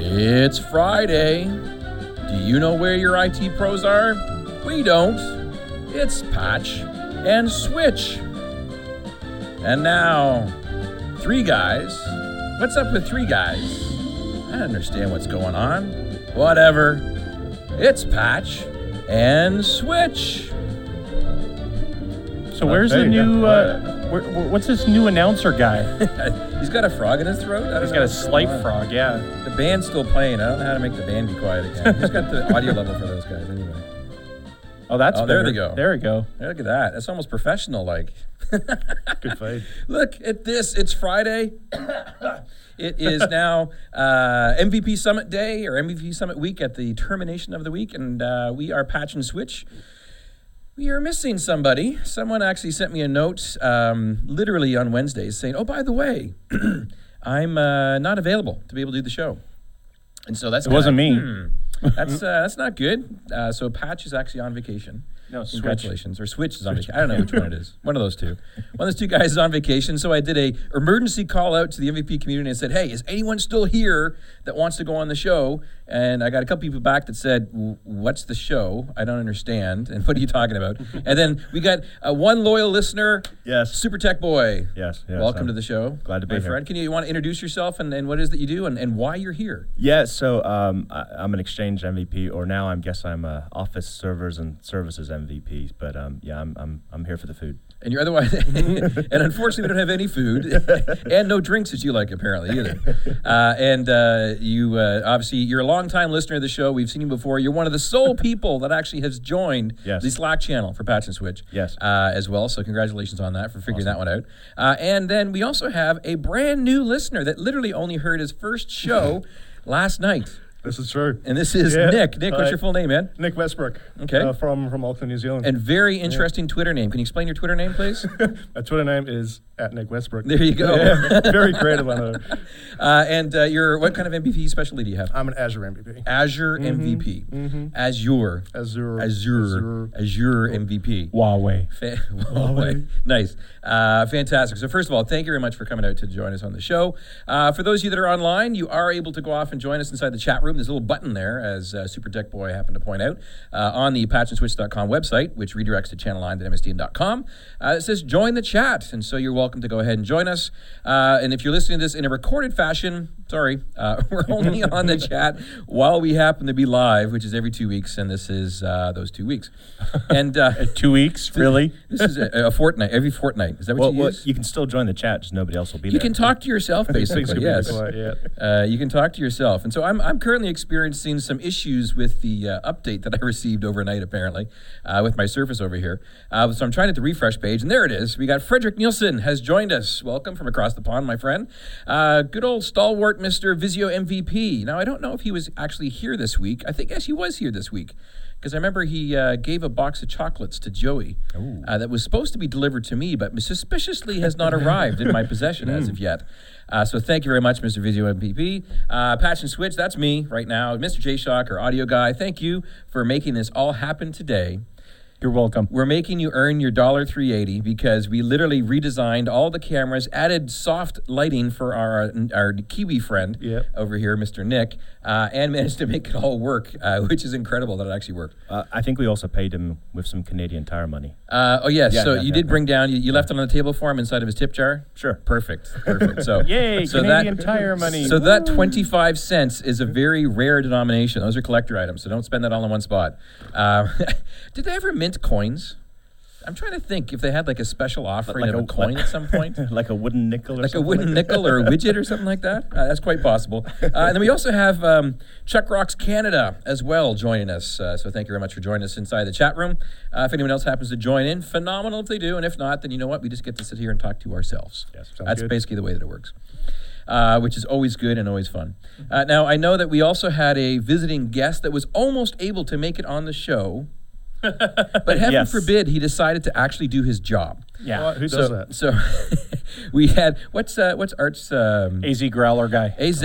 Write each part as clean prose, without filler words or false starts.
It's Friday. Do you know where your IT pros are? We don't. It's Patch and Switch. And now, three guys. What's up with three guys? I don't understand what's going on. Whatever. It's Patch and Switch. So where's the new, what's this new announcer guy? He's got a frog in his throat? He's got a slight frog, yeah. The band's still playing. I don't know how to make the band be quiet again. Who's got the audio level for those guys anyway? Oh, that's there they go. There we go. Look at that. That's almost professional-like. Good fight. Look at this. It's Friday. It is now MVP Summit Day or MVP Summit Week at the termination of the week, and we are Patch and Switch. We are missing somebody. Someone actually sent me a note literally on Wednesdays saying, oh, by the way, I'm not available to be able to do the show. And so that's it wasn't me. That's not good. So Patch is actually on vacation. No, congratulations. Or Switch is on vacation. I don't know which one it is. One of those two. One of those two guys is on vacation. So I did a emergency call out to the MVP community and said, hey, is anyone still here that wants to go on the show? And I got a couple people back that said, what's the show? I don't understand. And what are you talking about? And then we got one loyal listener. Yes. Super Tech Boy. Yes. Welcome to the show. Glad to be my here. friend. Can you want to introduce yourself and what it is that you do and why you're here? Yeah, so I'm an Exchange MVP, or now I guess I'm a Office Servers and Services MVP. But yeah, I'm here for the food. And you're otherwise, and unfortunately, we don't have any food and no drinks that you like apparently either. You obviously you're a long-time listener of the show. We've seen you before. You're one of the sole people that actually has joined the Slack channel for Patch and Switch. Yes. As well. So congratulations on that for figuring that one out. And then we also have a brand new listener that literally only heard his first show last night. This is true. And this is Nick. Nick, what's your full name, man? Nick Westbrook. Okay. From Auckland, New Zealand. And very interesting Twitter name. Can you explain your Twitter name, please? My Twitter name is @NickWestbrook. There you go. Yeah, very creative, I know. And what kind of MVP specialty do you have? I'm an Azure MVP. Azure MVP. Mm-hmm. Azure MVP. Huawei. Nice. Fantastic. So first of all, thank you very much for coming out to join us on the show. For those of you that are online, you are able to go off and join us inside the chat room. There's a little button there, as Super Tech Boy happened to point out, on the patchandswitch.com website, which redirects to channelline.msdn.com. It says join the chat, and so you're welcome to go ahead and join us. And if you're listening to this in a recorded fashion, sorry, we're only on the chat while we happen to be live, which is every 2 weeks, and this is those 2 weeks. And 2 weeks, really? This is a fortnight, every fortnight. Is that what you use? You can still join the chat, just nobody else will be there. You can talk to yourself, basically, yes. Yeah. You can talk to yourself. And so I'm currently experiencing some issues with the update that I received overnight, apparently, with my Surface over here. So I'm trying to hit the refresh page, and there it is. We got Frederick Nielsen has joined us. Welcome from across the pond, my friend. Good old stalwart Mr. Vizio MVP. Now, I don't know if he was actually here this week. I think, yes, he was here this week. Because I remember he gave a box of chocolates to Joey that was supposed to be delivered to me, but suspiciously has not arrived in my possession as of yet. So thank you very much, Mr. Vizio MVP. Patch and Switch, that's me right now. Mr. J-Shock, our audio guy, thank you for making this all happen today. You're welcome. We're making you earn your $3.80 because we literally redesigned all the cameras, added soft lighting for our Kiwi friend over here, Mr. Nick, and managed to make it all work, which is incredible that it actually worked. I think we also paid him with some Canadian Tire money. You did bring down, you left it on the table for him inside of his tip jar? Sure. Perfect. So, yay, Canadian Tire money. So that 25 cents is a very rare denomination. Those are collector items, so don't spend that all in one spot. Did they ever mint coins? I'm trying to think if they had like a special offering of a coin at some point. Like a wooden nickel or like something. Like a wooden nickel or a widget or something like that. That's quite possible. And then we also have Chuck Rocks Canada as well joining us. So thank you very much for joining us inside the chat room. If anyone else happens to join in, phenomenal if they do. And if not, then you know what? We just get to sit here and talk to ourselves. Yes, that's basically the way that it works. Which is always good and always fun. Now, I know that we also had a visiting guest that was almost able to make it on the show. But heaven forbid he decided to actually do his job. Yeah. Well, who does that? So we had what's Art's AZ Growler guy. AZ.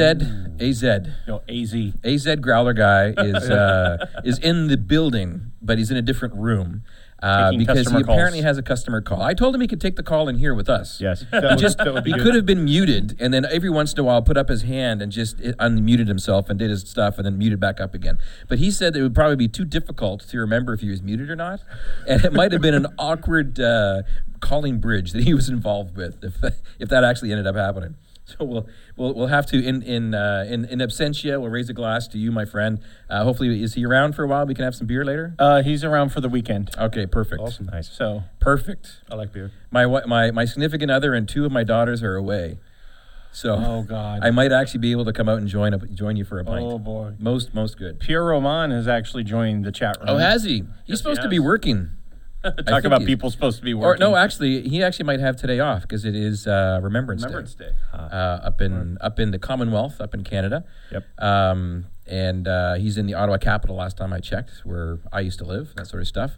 No, AZ. AZ Growler guy is in the building, but he's in a different room. Taking because he customer apparently calls. has a customer call. I told him he could take the call in here with us. Yes. That would be He good. could have been muted, and then every once in a while put up his hand and just unmuted himself and did his stuff, and then muted back up again. But he said that it would probably be too difficult to remember if he was muted or not, and it might have been an awkward calling bridge that he was involved with if that actually ended up happening. So we'll have to in absentia. We'll raise a glass to you, my friend. Hopefully, is he around for a while? We can have some beer later. He's around for the weekend. Okay, perfect. Awesome. Nice. So Perfect. I like beer. My significant other and 2 of my daughters are away, so oh god. I might actually be able to come out and join you for a pint. Oh boy. Most good. Pierre Roman has actually joined the chat room. Oh, has he? He's supposed to be working. I Talk think about he's- people supposed to be Or working. no, actually, he actually might have today off because it is Remembrance Day. Up in the Commonwealth, up in Canada. Yep. And he's in the Ottawa capital last time I checked, where I used to live, that sort of stuff.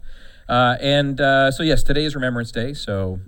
So yes, today is Remembrance Day. So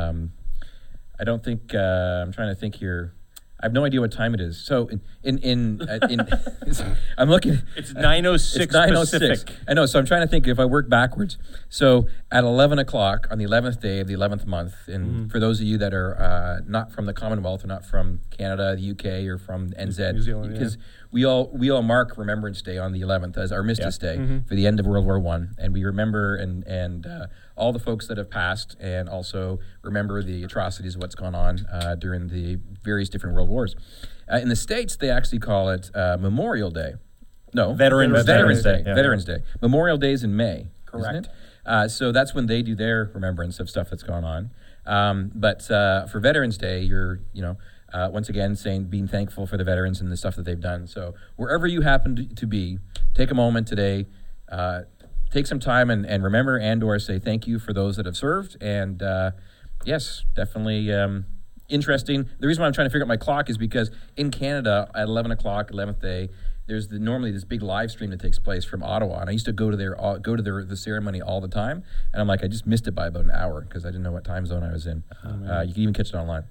I don't think I'm trying to think here. I have no idea what time it is. So in I'm looking. It's 9:06 It's 9:06. Pacific. I know. So I'm trying to think if I work backwards. So at 11 o'clock on the 11th day of the 11th month, and for those of you that are not from the Commonwealth or not from Canada, the UK, or from NZ, New Zealand, because we all mark Remembrance Day on the 11th as Armistice Day for the end of World War I, and we remember and all the folks that have passed, and also remember the atrocities of what's gone on during the various different world wars. In the States, they actually call it Memorial Day. No, Veterans Day. Yeah. Veterans Day. Memorial Day is in May. Correct. Isn't it? So that's when they do their remembrance of stuff that's gone on. But for Veterans Day, you're once again being thankful for the veterans and the stuff that they've done. So wherever you happen to be, take a moment today. Take some time and remember and/or say thank you for those that have served. And yes, definitely interesting. The reason why I'm trying to figure out my clock is because in Canada at 11 o'clock, 11th day, there's normally this big live stream that takes place from Ottawa, and I used to go to the ceremony all the time. And I'm like, I just missed it by about an hour because I didn't know what time zone I was in. You can even catch it online.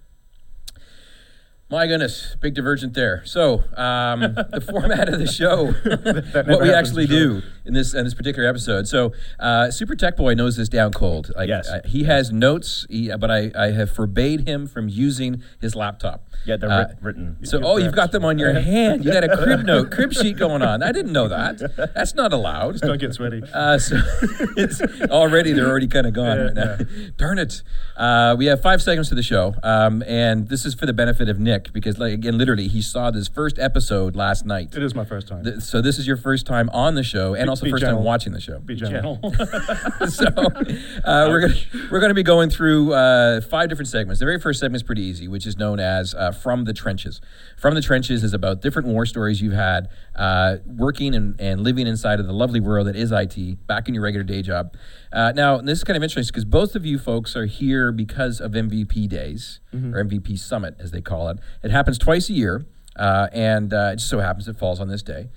My goodness, big divergent there. So the format of the show, what we actually do in this particular episode. So Super Tech Boy knows this down cold. Yes. He has notes, but I have forbade him from using his laptop. Yeah, they're written. So, you've got them on your hand. You got a crib sheet going on. I didn't know that. That's not allowed. Don't get sweaty. So they're already kind of gone right now. Darn it. We have 5 segments to the show, and this is for the benefit of Nick because, literally, he saw this first episode last night. It is my first time. So this is your first time on the show, and also be first time gentle. watching the show. Be gentle. So we're gonna be going through 5 different segments. The very first segment is pretty easy, which is known as From the Trenches. From the Trenches is about different war stories you've had working and living inside of the lovely world that is IT, back in your regular day job. Now, this is kind of interesting because both of you folks are here because of MVP Days, or MVP Summit, as they call it. It happens twice a year, and it just so happens it falls on this day.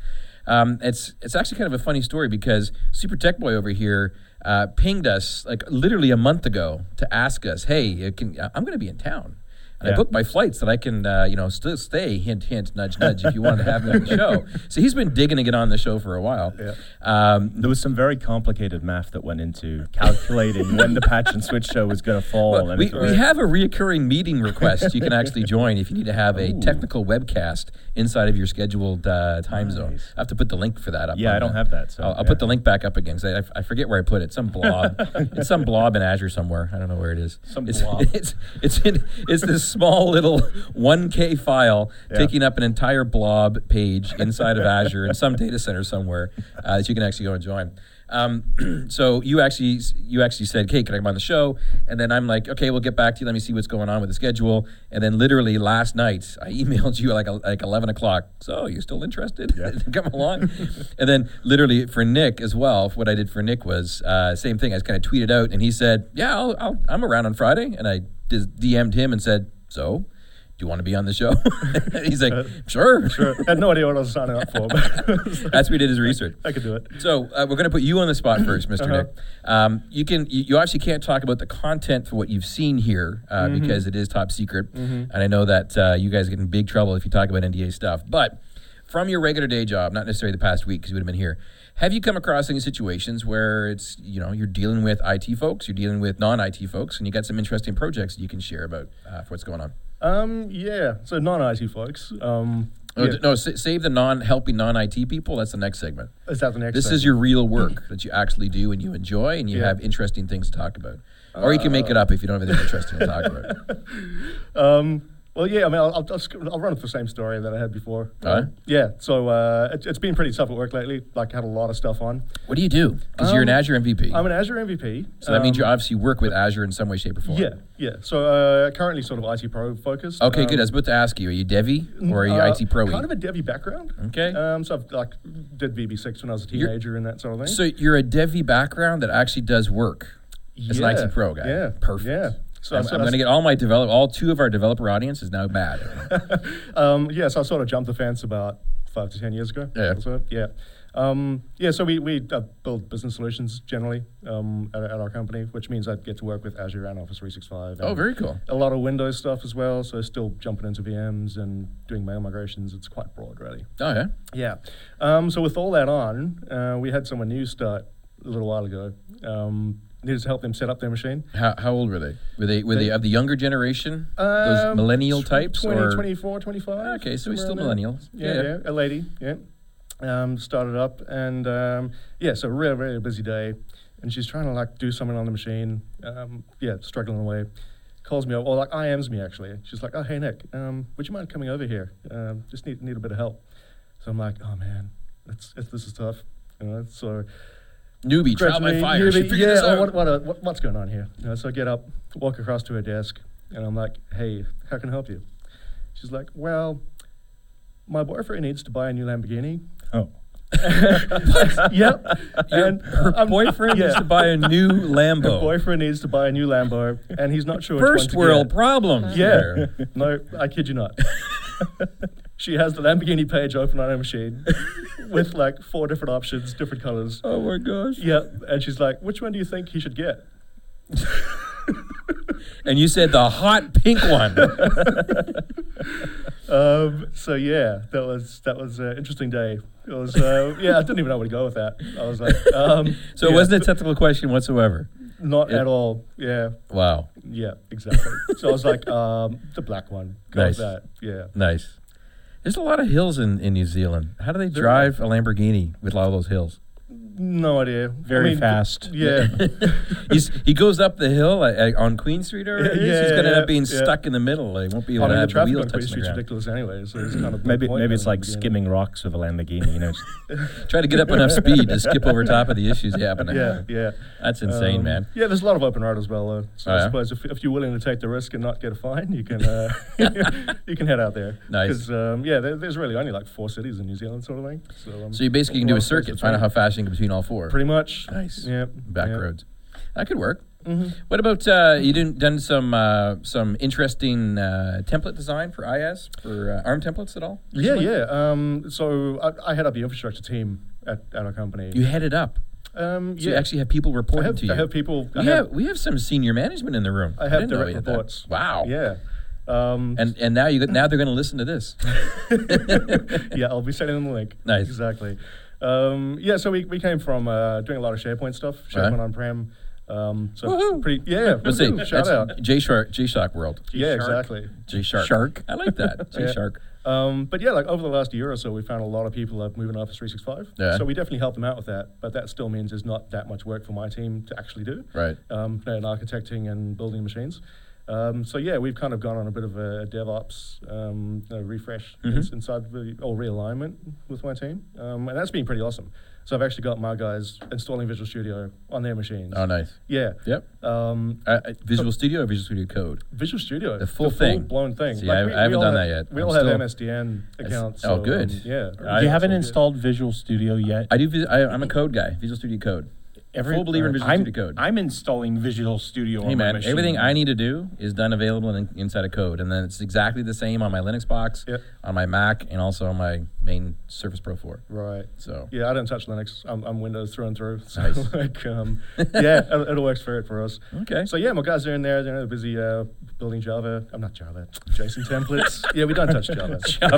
It's actually kind of a funny story because Super Tech Boy over here pinged us like literally a month ago to ask us, hey, I'm going to be in town. And I booked my flights that I can, still stay, hint, hint, nudge, nudge, if you wanted to have me on the show. So he's been digging to get on the show for a while. Yeah. There was some very complicated math that went into calculating when the Patch and Switch show was going to fall. Well, and we have a reoccurring meeting request you can actually join if you need to have a technical webcast inside of your scheduled time zone. I have to put the link for that up. Yeah, I don't have that. So I'll put the link back up again because I forget where I put it. Some blob. It's some blob in Azure somewhere. I don't know where it is. Blob. It's this small little 1K file taking up an entire blob page inside of Azure in some data center somewhere that you can actually go and join. So you actually said, "Hey, can I come on the show?" And then I'm like, "Okay, we'll get back to you. Let me see what's going on with the schedule." And then literally last night, I emailed you like 11 o'clock. So you still interested? Yeah. Come along. And then literally for Nick as well, what I did for Nick was same thing. I just kind of tweeted out, and he said, "Yeah, I'm around on Friday." And I just DM'd him and said, "So, do you want to be on the show?" And he's like, "Sure." Sure. I had no idea what I was signing up for. But That's what he did his research. I could do it. So we're going to put you on the spot first, Mr. Nick. You actually can't talk about the content for what you've seen here because it is top secret, and I know that you guys get in big trouble if you talk about NDA stuff. But from your regular day job, not necessarily the past week because you would have been here, have you come across any situations where it's, you're dealing with IT folks, you're dealing with non-IT folks, and you got some interesting projects that you can share about for what's going on? Yeah. So non-IT folks. Save the helping non-IT people. That's the next segment. Is that the next This segment? is your real work that you actually do and you enjoy and you have interesting things to talk about. Or you can make it up if you don't have anything interesting to talk about. Well, yeah, I mean, I'll run with the same story that I had before. All right. Yeah, so it's been pretty tough at work lately. Like, had a lot of stuff on. What do you do? Because you're an Azure MVP. I'm an Azure MVP. So that means you obviously work with Azure in some way, shape, or form. Yeah. So currently sort of IT Pro focused. Okay, good. I was about to ask you, are you Devi or are you IT Pro-y? Kind of a Devi background. Okay. So I've did VB6 when I was a teenager and that sort of thing. So you're a Devi background that actually does work as an IT Pro guy. Yeah. Perfect. Yeah. So I'm going to get all two of our developer audience is now mad. So I sort of jumped the fence about 5 to 10 years ago. Yeah. So we build business solutions generally at our company, which means I get to work with Azure and Office 365. Oh, very cool. A lot of Windows stuff as well, so still jumping into VMs and doing mail migrations. It's quite broad, really. Oh, yeah? Yeah. So with all that on, we had someone new start a little while ago. Needed to help them set up their machine. How old were they? Were they of the younger generation? Those millennial types? 20, 24, 25. Okay, so he's still somewhere around millennials. there. Yeah, a lady, started up, and so really, really busy day. And she's trying to do something on the machine. Struggling away. Calls me up, or IMs me actually. She's like, "Oh, hey Nick, would you mind coming over here? Just need a bit of help." So I'm like, "Oh man, this is tough." So. Newbie, trial by fire. She figured this out. What's going on here? So I get up, walk across to her desk, and I'm like, "Hey, how can I help you?" She's like, "Well, my boyfriend needs to buy a new Lamborghini." Oh. Yep. And her boyfriend needs to buy a new Lambo. Her boyfriend needs to buy a new Lambo, and he's not sure which First one to world get. problems. Yeah. No, I kid you not. She has the Lamborghini page open on her machine with 4 different options, different colors. Oh my gosh. Yeah, and she's like, "Which one do you think he should get?" And you said the hot pink one. That was an interesting day. It was I didn't even know where to go with that. I was like, so it wasn't a technical question whatsoever. Not at all. Yeah. Wow. Yeah, exactly. So I was like, the black one. Go with that. Yeah. Nice. There's a lot of hills in New Zealand. How do they drive a Lamborghini with all those hills? No idea. Very fast. Yeah. He goes up the hill on Queen Street, or he's going to end up being yeah. stuck in the middle. He won't be able to the have the traffic wheels on Queen touching the Street's ground. ridiculous anyway. So it's kind of Maybe it's like skimming rocks with a Lamborghini. Try to get up enough speed to skip over top of the issues happening. Yeah. That's insane, man. Yeah, there's a lot of open road as well, though. So I suppose if you're willing to take the risk and not get a fine, you can you can head out there. Nice. Because there's really only 4 cities in New Zealand, sort of thing. So you basically can do a circuit, find out how fast you can get between all 4. Pretty much. Nice. Yeah. Back roads. That could work. Mm-hmm. What about you done some interesting template design for IaaS for ARM templates at all? Recently? Yeah. So I head up the infrastructure team at our company. You head it up. So you actually have people reporting to you. I have people. We have some senior management in the room. I have direct reports. Wow. Yeah. And now they're going to listen to this. Yeah, I'll be sending them the link. Nice. Exactly. So we came from doing a lot of SharePoint stuff, SharePoint on-prem. Woohoo. Let's see. Shout out. J-Shark world. Yeah, exactly. J-Shark. Shark. I like that. J-Shark. But over the last year or so, we found a lot of people moving to Office 365. Yeah. So we definitely help them out with that. But that still means there's not that much work for my team to actually do. Right. In architecting and building machines. We've kind of gone on a bit of a DevOps refresh inside or realignment with my team. And that's been pretty awesome. So I've actually got my guys installing Visual Studio on their machines. Oh, nice. Yeah. Yep. Visual Studio or Visual Studio Code? Visual Studio. The full thing. Full-blown thing. See, I haven't done that yet. We all have MSDN accounts. Oh, good. You haven't installed Visual Studio yet? I do. I'm a code guy. Visual Studio Code. Full believer in Visual Studio Code. I'm installing Visual Studio on my machine. Everything I need to do is done available inside of code, and then it's exactly the same on my Linux box, on my Mac, and also on my main Surface Pro 4. Right. So Yeah, I don't touch Linux. I'm Windows through and through. So Nice. yeah, it all works for us. okay. So yeah, my guys are in there. They're busy building Java. I'm not Java. JSON templates. Yeah, we don't touch Java.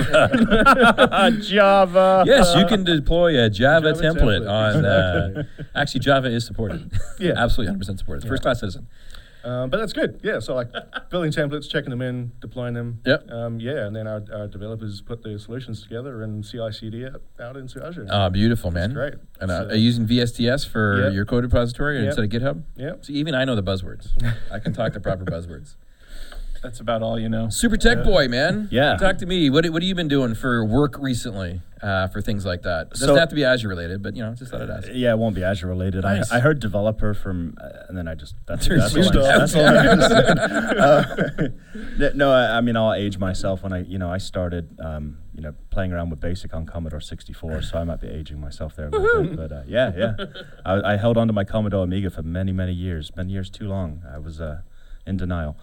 Java. Yes, you can deploy a Java, Java template on. exactly. Actually, Java is supported. Yeah. Absolutely, 100% supported. First class citizen. But that's good. Yeah, so like building templates, checking them in, deploying them. Yep. Yeah, and then our developers put the solutions together and CI/CD it out into Azure. Oh, beautiful, man. great. And So- are you using VSTS for Yep. your code repository Yep. instead of GitHub? Yeah. See, even I know the buzzwords. I can talk the proper buzzwords. That's about all you know. Super Tech Boy, man. Yeah. Talk to me. What have you been doing for work recently for things like that? It doesn't So- have to be Azure related, but, just thought I'd ask. Yeah, it won't be Azure related. Nice. I heard developer from, and then I just that's Turns all me I- off. that's all I understand. No, I mean I'll age myself when I started playing around with BASIC on Commodore 64, so I might be aging myself there a little bit. But yeah, I held on to my Commodore Amiga for many years too long. I was in denial.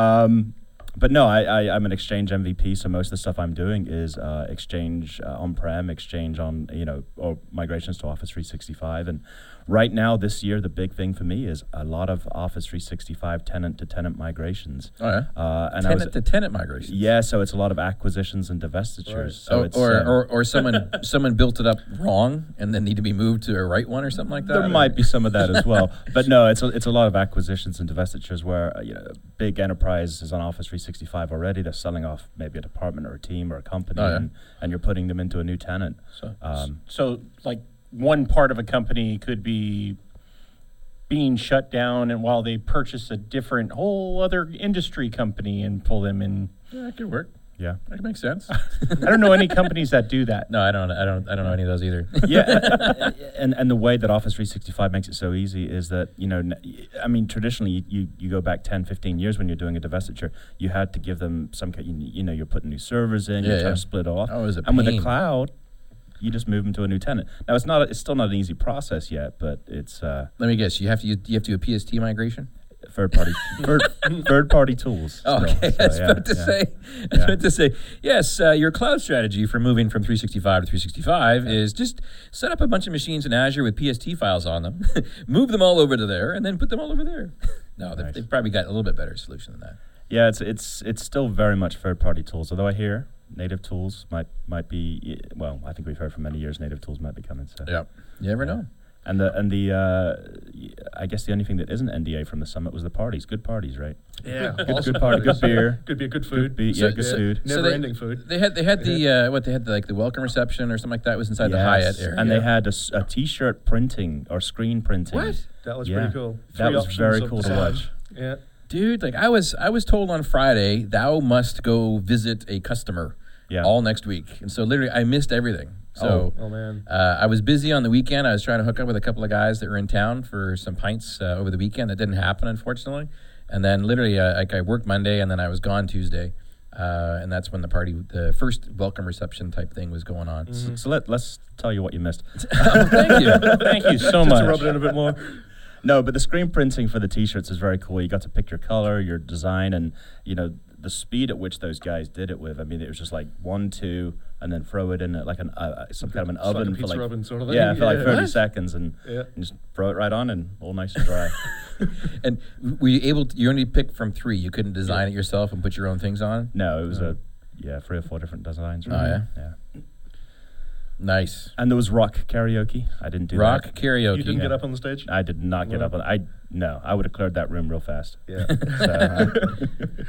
But no, I'm an Exchange MVP, so most of the stuff I'm doing is Exchange on-prem, Exchange on, or migrations to Office 365. And right now, this year, the big thing for me is a lot of Office 365 tenant-to-tenant migrations. Oh, yeah? And I was, Tenant-to-tenant migration. yeah, so it's a lot of acquisitions and divestitures. Right. So it's or someone built it up wrong and then need to be moved to a right one or something like that? there might be some of that as well, but no, it's a lot of acquisitions and divestitures where big enterprise is on Office 365 already. They're selling off maybe a department or a team or a company, Oh, yeah. and you're putting them into a new tenant. So, like, one part of a company could be being shut down, and while they purchase a different whole other industry company and pull them in. Yeah, that could work. Yeah. That makes sense. I don't know any companies that do that. No, I don't know any of those either. Yeah, and the way that Office 365 makes it so easy is that, traditionally you go back 10, 15 years when you're doing a divestiture, you had to give them some, you're putting new servers in, you're trying to split off. Oh, it was a and with the pain. cloud, you just move them to a new tenant. Now, it's still not an easy process yet, but it's Let me guess. You have to do a PST migration? third-party tools. Oh, still. okay. So, I was about to say, yes, your cloud strategy for moving from 365 to 365 is just set up a bunch of machines in Azure with PST files on them, move them all over to there, and then put them all over there. No, Nice. they've probably got a little bit better solution than that. Yeah, it's still very much third-party tools, although I hear native tools might be, well, I think we've heard for many years native tools might be coming. So. Yeah. You never know. And I guess the only thing that isn't NDA from the summit was the parties. Good parties, right? Yeah. Good party, good beer. Could be a good food. Good food. So Never-ending food. They had the welcome reception or something like that was inside the Hyatt area. And they had a T-shirt printing or screen printing. What? That was Yeah. pretty cool. That 3 was options very of cool to design. watch. Yeah. Dude, like I was told on Friday, thou must go visit a customer Yeah. all next week. And so literally I missed everything. So Oh man. I was busy on the weekend. I was trying to hook up with a couple of guys that were in town for some pints over the weekend. That didn't happen, unfortunately. And then literally, I worked Monday, and then I was gone Tuesday. And that's when the first welcome reception type thing was going on. So let's tell you what you missed. Thank you. Thank you so Just much. to rub it in a bit more. No, but the screen printing for the T-shirts is very cool. You got to pick your color, your design, and the speed at which those guys did it with. I mean, it was just like 1, 2, and then throw it in like some kind of an It's like a oven for pizza like oven sort of thing. for like 30 What? seconds, and Yeah. just throw it right on, and all nice and dry. And were you able to, you only picked from 3. You couldn't design it yourself and put your own things on? No, it was 3 or 4 different designs. Oh, yeah? Yeah. Nice. And there was rock karaoke. I didn't do Rock that. karaoke. You didn't get up on the stage? I did not get No. up on. I would have cleared that room real fast. Yeah. So,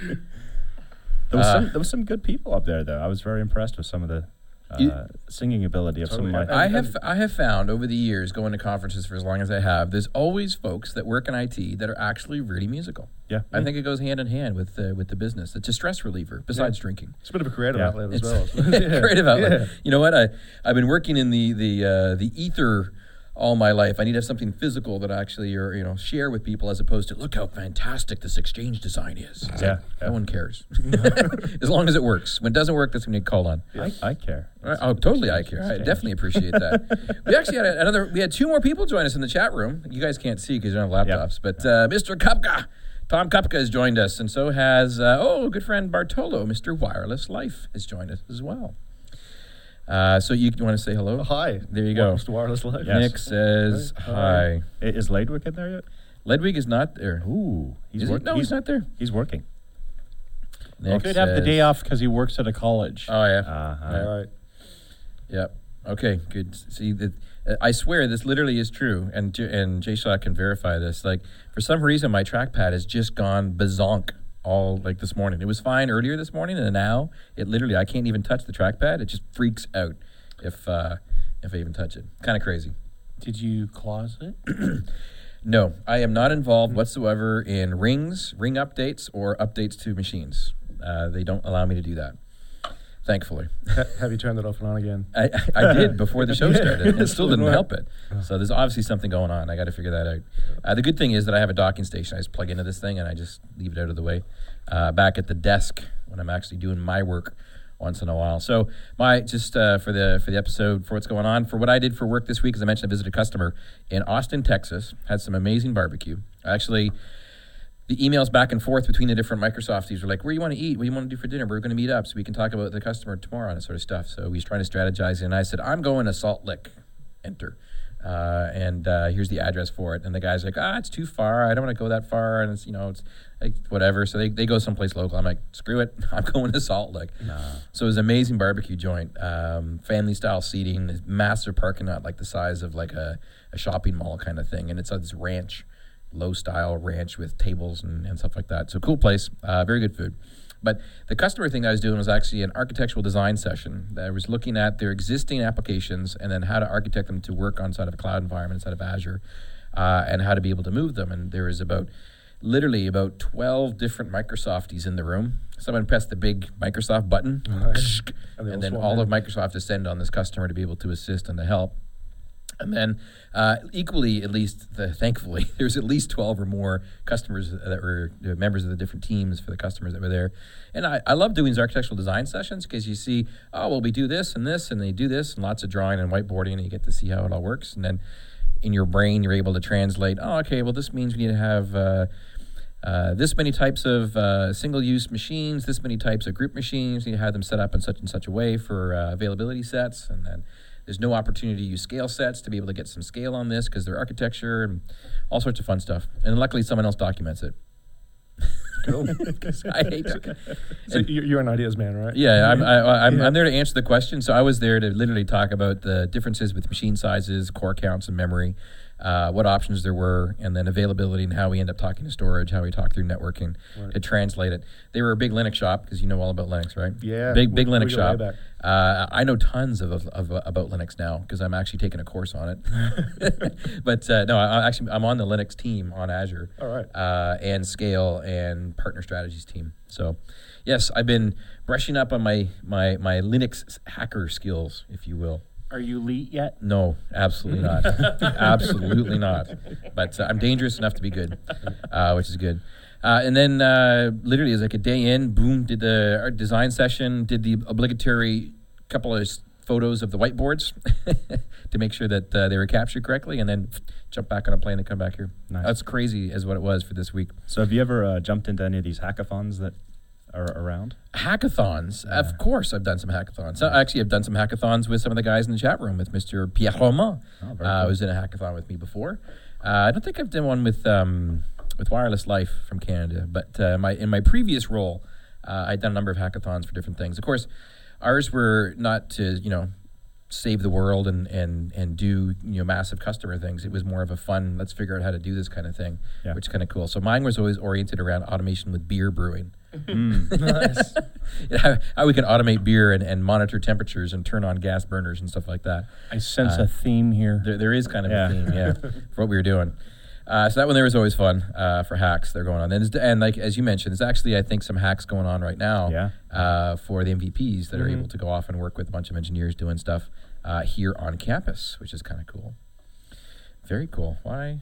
there was some good people up there, though. I was very impressed with some of the singing ability of some of Totally. my. I have found over the years going to conferences for as long as I have, there's always folks that work in IT that are actually really musical. Yeah. I think it goes hand in hand with the business. It's a stress reliever besides drinking. It's a bit of a creative Yeah. outlet as It's well. a creative outlet. Yeah. You know what? I've been working in the ether all my life. I need to have something physical that I actually share with people as opposed to look how fantastic this Exchange design is. It's Yeah, like, yeah. no one cares. As long as it works. When it doesn't work, that's when you get called on. I care. Oh, totally! I care. I definitely appreciate that. We actually had We had 2 more people join us in the chat room. You guys can't see because you don't have laptops. But Mr. Kupka, Tom Kupka has joined us, and so has good friend Bartolo. Mr. Wireless Life has joined us as well. So you want to say hello? Hi. There you go. Welcome to Wireless Life. Yes. Nick says Hi. hi. Is Ledwig in there yet? Ledwig is not there. Ooh, Is he? No, he's not there. He's working. Nick Could have the says- day off because he works at a college. Oh yeah. All right. Yep. Okay. Good. See that. I swear this literally is true, and Jay Shaw can verify this. Like for some reason, my trackpad has just gone bazonk all like this morning. It was fine earlier this morning, and now it literally I can't even touch the trackpad. It just freaks out if I even touch it. Kind of crazy. Did you close it? No, I am not involved whatsoever in ring updates, or updates to machines. They don't allow me to do that. Thankfully. Have you turned it off and on again? I did before the show started, and it still didn't work. help it. So there's obviously something going on. I got to figure that out. The good thing is that I have a docking station. I just plug into this thing, and I just leave it out of the way. Back at the desk when I'm actually doing my work once in a while. So for the episode, for what's going on, for what I did for work this week, as I mentioned, I visited a customer in Austin, Texas, had some amazing barbecue. Actually, the emails back and forth between the different Microsofties were like, where do you want to eat? What do you want to do for dinner? We're going to meet up so we can talk about the customer tomorrow and that sort of stuff. So we was trying to strategize, and I said, I'm going to Salt Lick. Enter. And here's the address for it. And the guy's like, it's too far. I don't want to go that far. And it's, it's like, whatever. So they go someplace local. I'm like, screw it. I'm going to Salt Lick. So it was an amazing barbecue joint, family style seating, this massive parking lot, like the size of like a shopping mall kind of thing. And it's this ranch, low style ranch with tables and stuff like that. So cool place, very good food. But the customer thing I was doing was actually an architectural design session that I was looking at their existing applications and then how to architect them to work on side of a cloud environment, inside of Azure, and how to be able to move them. And there was literally about 12 different Microsofties in the room. Someone pressed the big Microsoft button, and then all of Microsoft descended on this customer to be able to assist and to help. And then equally, at least, thankfully, there's at least 12 or more customers that were members of the different teams for the customers that were there. And I love doing these architectural design sessions because you see, we do this, and they do this, and lots of drawing and whiteboarding, and you get to see how it all works. And then in your brain, you're able to translate, this means we need to have this many types of single-use machines, this many types of group machines, you need to have them set up in such and such a way for availability sets, and then there's no opportunity to use scale sets to be able to get some scale on this because they're architecture and all sorts of fun stuff. And luckily, someone else documents it. Cool. I hate it. So you're an ideas man, right? Yeah, I'm there to answer the question. So I was there to literally talk about the differences with machine sizes, core counts, and memory, what options there were, and then availability and how we end up talking to storage, how we talk through networking to translate it. They were a big Linux shop because you know all about Linux, right? Yeah. Big Linux we go shop. way back. I know tons of about Linux now because I'm actually taking a course on it. But no, I'm on the Linux team on Azure. All right. And Scale and Partner Strategies team. So, yes, I've been brushing up on my Linux hacker skills, if you will. Are you elite yet? No, absolutely not. Absolutely not. But I'm dangerous enough to be good, which is good. And then literally, as like a day in, boom, did our design session, did the obligatory couple of photos of the whiteboards to make sure that they were captured correctly, and then jump back on a plane and come back here. Nice. That's crazy as what it was for this week. So have you ever jumped into any of these hackathons that are around? Hackathons. Of course, I've done some hackathons. So actually, I've done some hackathons with some of the guys in the chat room, with Mr. Pierre Roman. Oh, very cool. Was in a hackathon with me before. I don't think I've done one with Wireless Life from Canada, but in my previous role, I'd done a number of hackathons for different things. Of course, ours were not to save the world and do massive customer things. It was more of a fun, let's figure out how to do this kind of thing, which is kind of cool. So mine was always oriented around automation with beer brewing. Nice. How we can automate beer and monitor temperatures and turn on gas burners and stuff like that. I sense a theme here. There is kind of a theme, for what we were doing. So that one there was always fun for hacks. They're going on, and like as you mentioned, there's actually I think some hacks going on right now for the MVPs that are able to go off and work with a bunch of engineers doing stuff here on campus, which is kind of cool. Very cool. Why?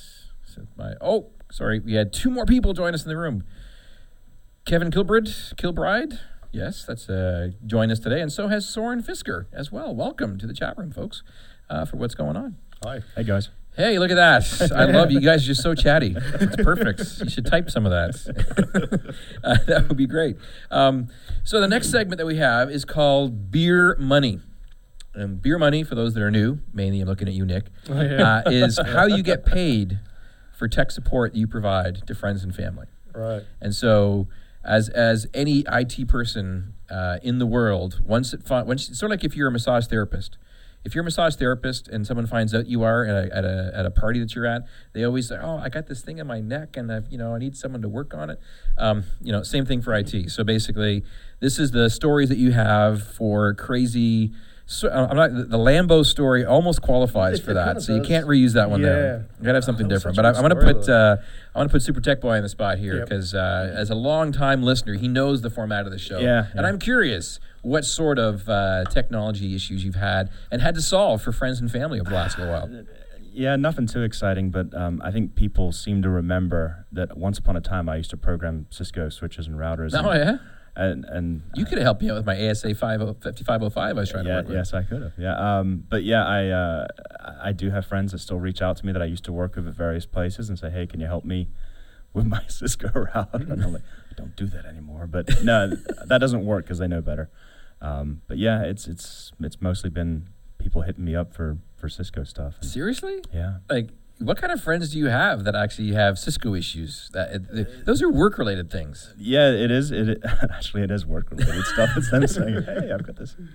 Sorry, we had two more people join us in the room. Kevin Kilbride, yes, that's joined us today, and so has Soren Fisker as well. Welcome to the chat room, folks, for what's going on. Hi. Hey, guys. Hey, look at that. I love you guys. You're just so chatty. It's perfect. You should type some of that. That would be great. So the next segment that we have is called Beer Money. beer money, for those that are new, mainly I'm looking at you, Nick, Oh, yeah. is how you get paid for tech support you provide to friends and family. Right. And so, as any IT person in the world, once it's sort of like if you're a massage therapist. If you're a massage therapist and someone finds out you are at a party that you're at, they always say, "Oh, I got this thing in my neck, and I need someone to work on it." Same thing for IT. So basically, this is the stories that you have for crazy. So, the Lambo story almost qualifies for that, so you does. can't reuse that one Yeah. there. You gotta have something That was different. such But a I'm good gonna story, put I want to put Super Tech Boy on the spot here Yep. because as a long-time listener, he knows the format of the show. Yeah, And yeah. I'm curious what sort of technology issues you've had to solve for friends and family over the last little while. Yeah, nothing too exciting, but I think people seem to remember that once upon a time I used to program Cisco switches and routers. Oh, yeah? And You could have helped me out with my ASA 5505 I was trying to work with. Yes, I could have. Yeah, but yeah, I do have friends that still reach out to me that I used to work with at various places and say, "Hey, can you help me with my Cisco router?" And I'm like, "I don't do that anymore." But no, that doesn't work because they know better. But yeah, it's mostly been people hitting me up for Cisco stuff. And Seriously? yeah. Like, what kind of friends do you have that actually have Cisco issues? Those are work-related things. Yeah, it is. Actually, it is work-related stuff. It's them saying, "Hey, I've got this."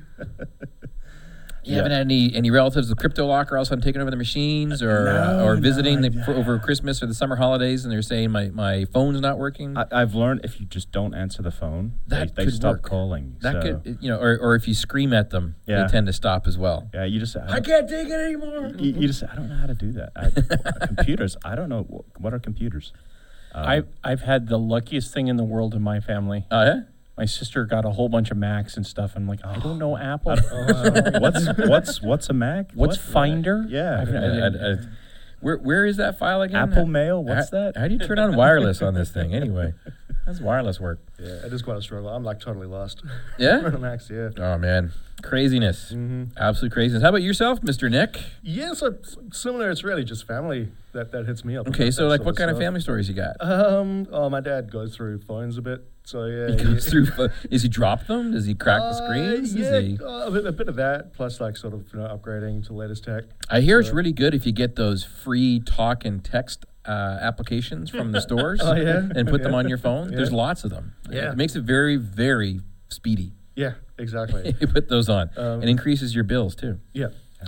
You haven't had any relatives with CryptoLocker all of a sudden taking over the machines or visiting over Christmas or the summer holidays, and they're saying my phone's not working? I've learned if you just don't answer the phone, That they could stop work. calling. That so, could, or if you scream at them, Yeah. they tend to stop as well. yeah, you just say, I can't take it anymore. You just say, "I don't know how to do that." Computers, I don't know. What are computers? I've had the luckiest thing in the world in my family. Oh, yeah? My sister got a whole bunch of Macs and stuff. I'm like, I don't know Apple. What's a Mac? What's What? Finder? Yeah. Where is that file again? Apple Mail? What's that? How do you turn on wireless on this thing anyway? How's wireless work? Yeah, it is quite a struggle. I'm like totally lost. Yeah? Running Macs, yeah. Oh, man. Craziness. Mm-hmm. Absolute craziness. How about yourself, Mr. Nick? Yeah, so similar. It's really just family that hits me up. Okay, about so that like sort what kind of stuff. family stories you got? My dad goes through phones a bit, so yeah. He goes through. Does he drop them? Does he crack the screens? Yeah, Does he... a bit of that, plus like sort of upgrading to latest tech. I hear it's really good if you get those free talk and text applications from the stores Oh, yeah? and put them Yeah. on your phone. Yeah. There's lots of them. Yeah. It makes it very, very speedy. Yeah, exactly. You put those on. Um, It increases your bills too. Yeah.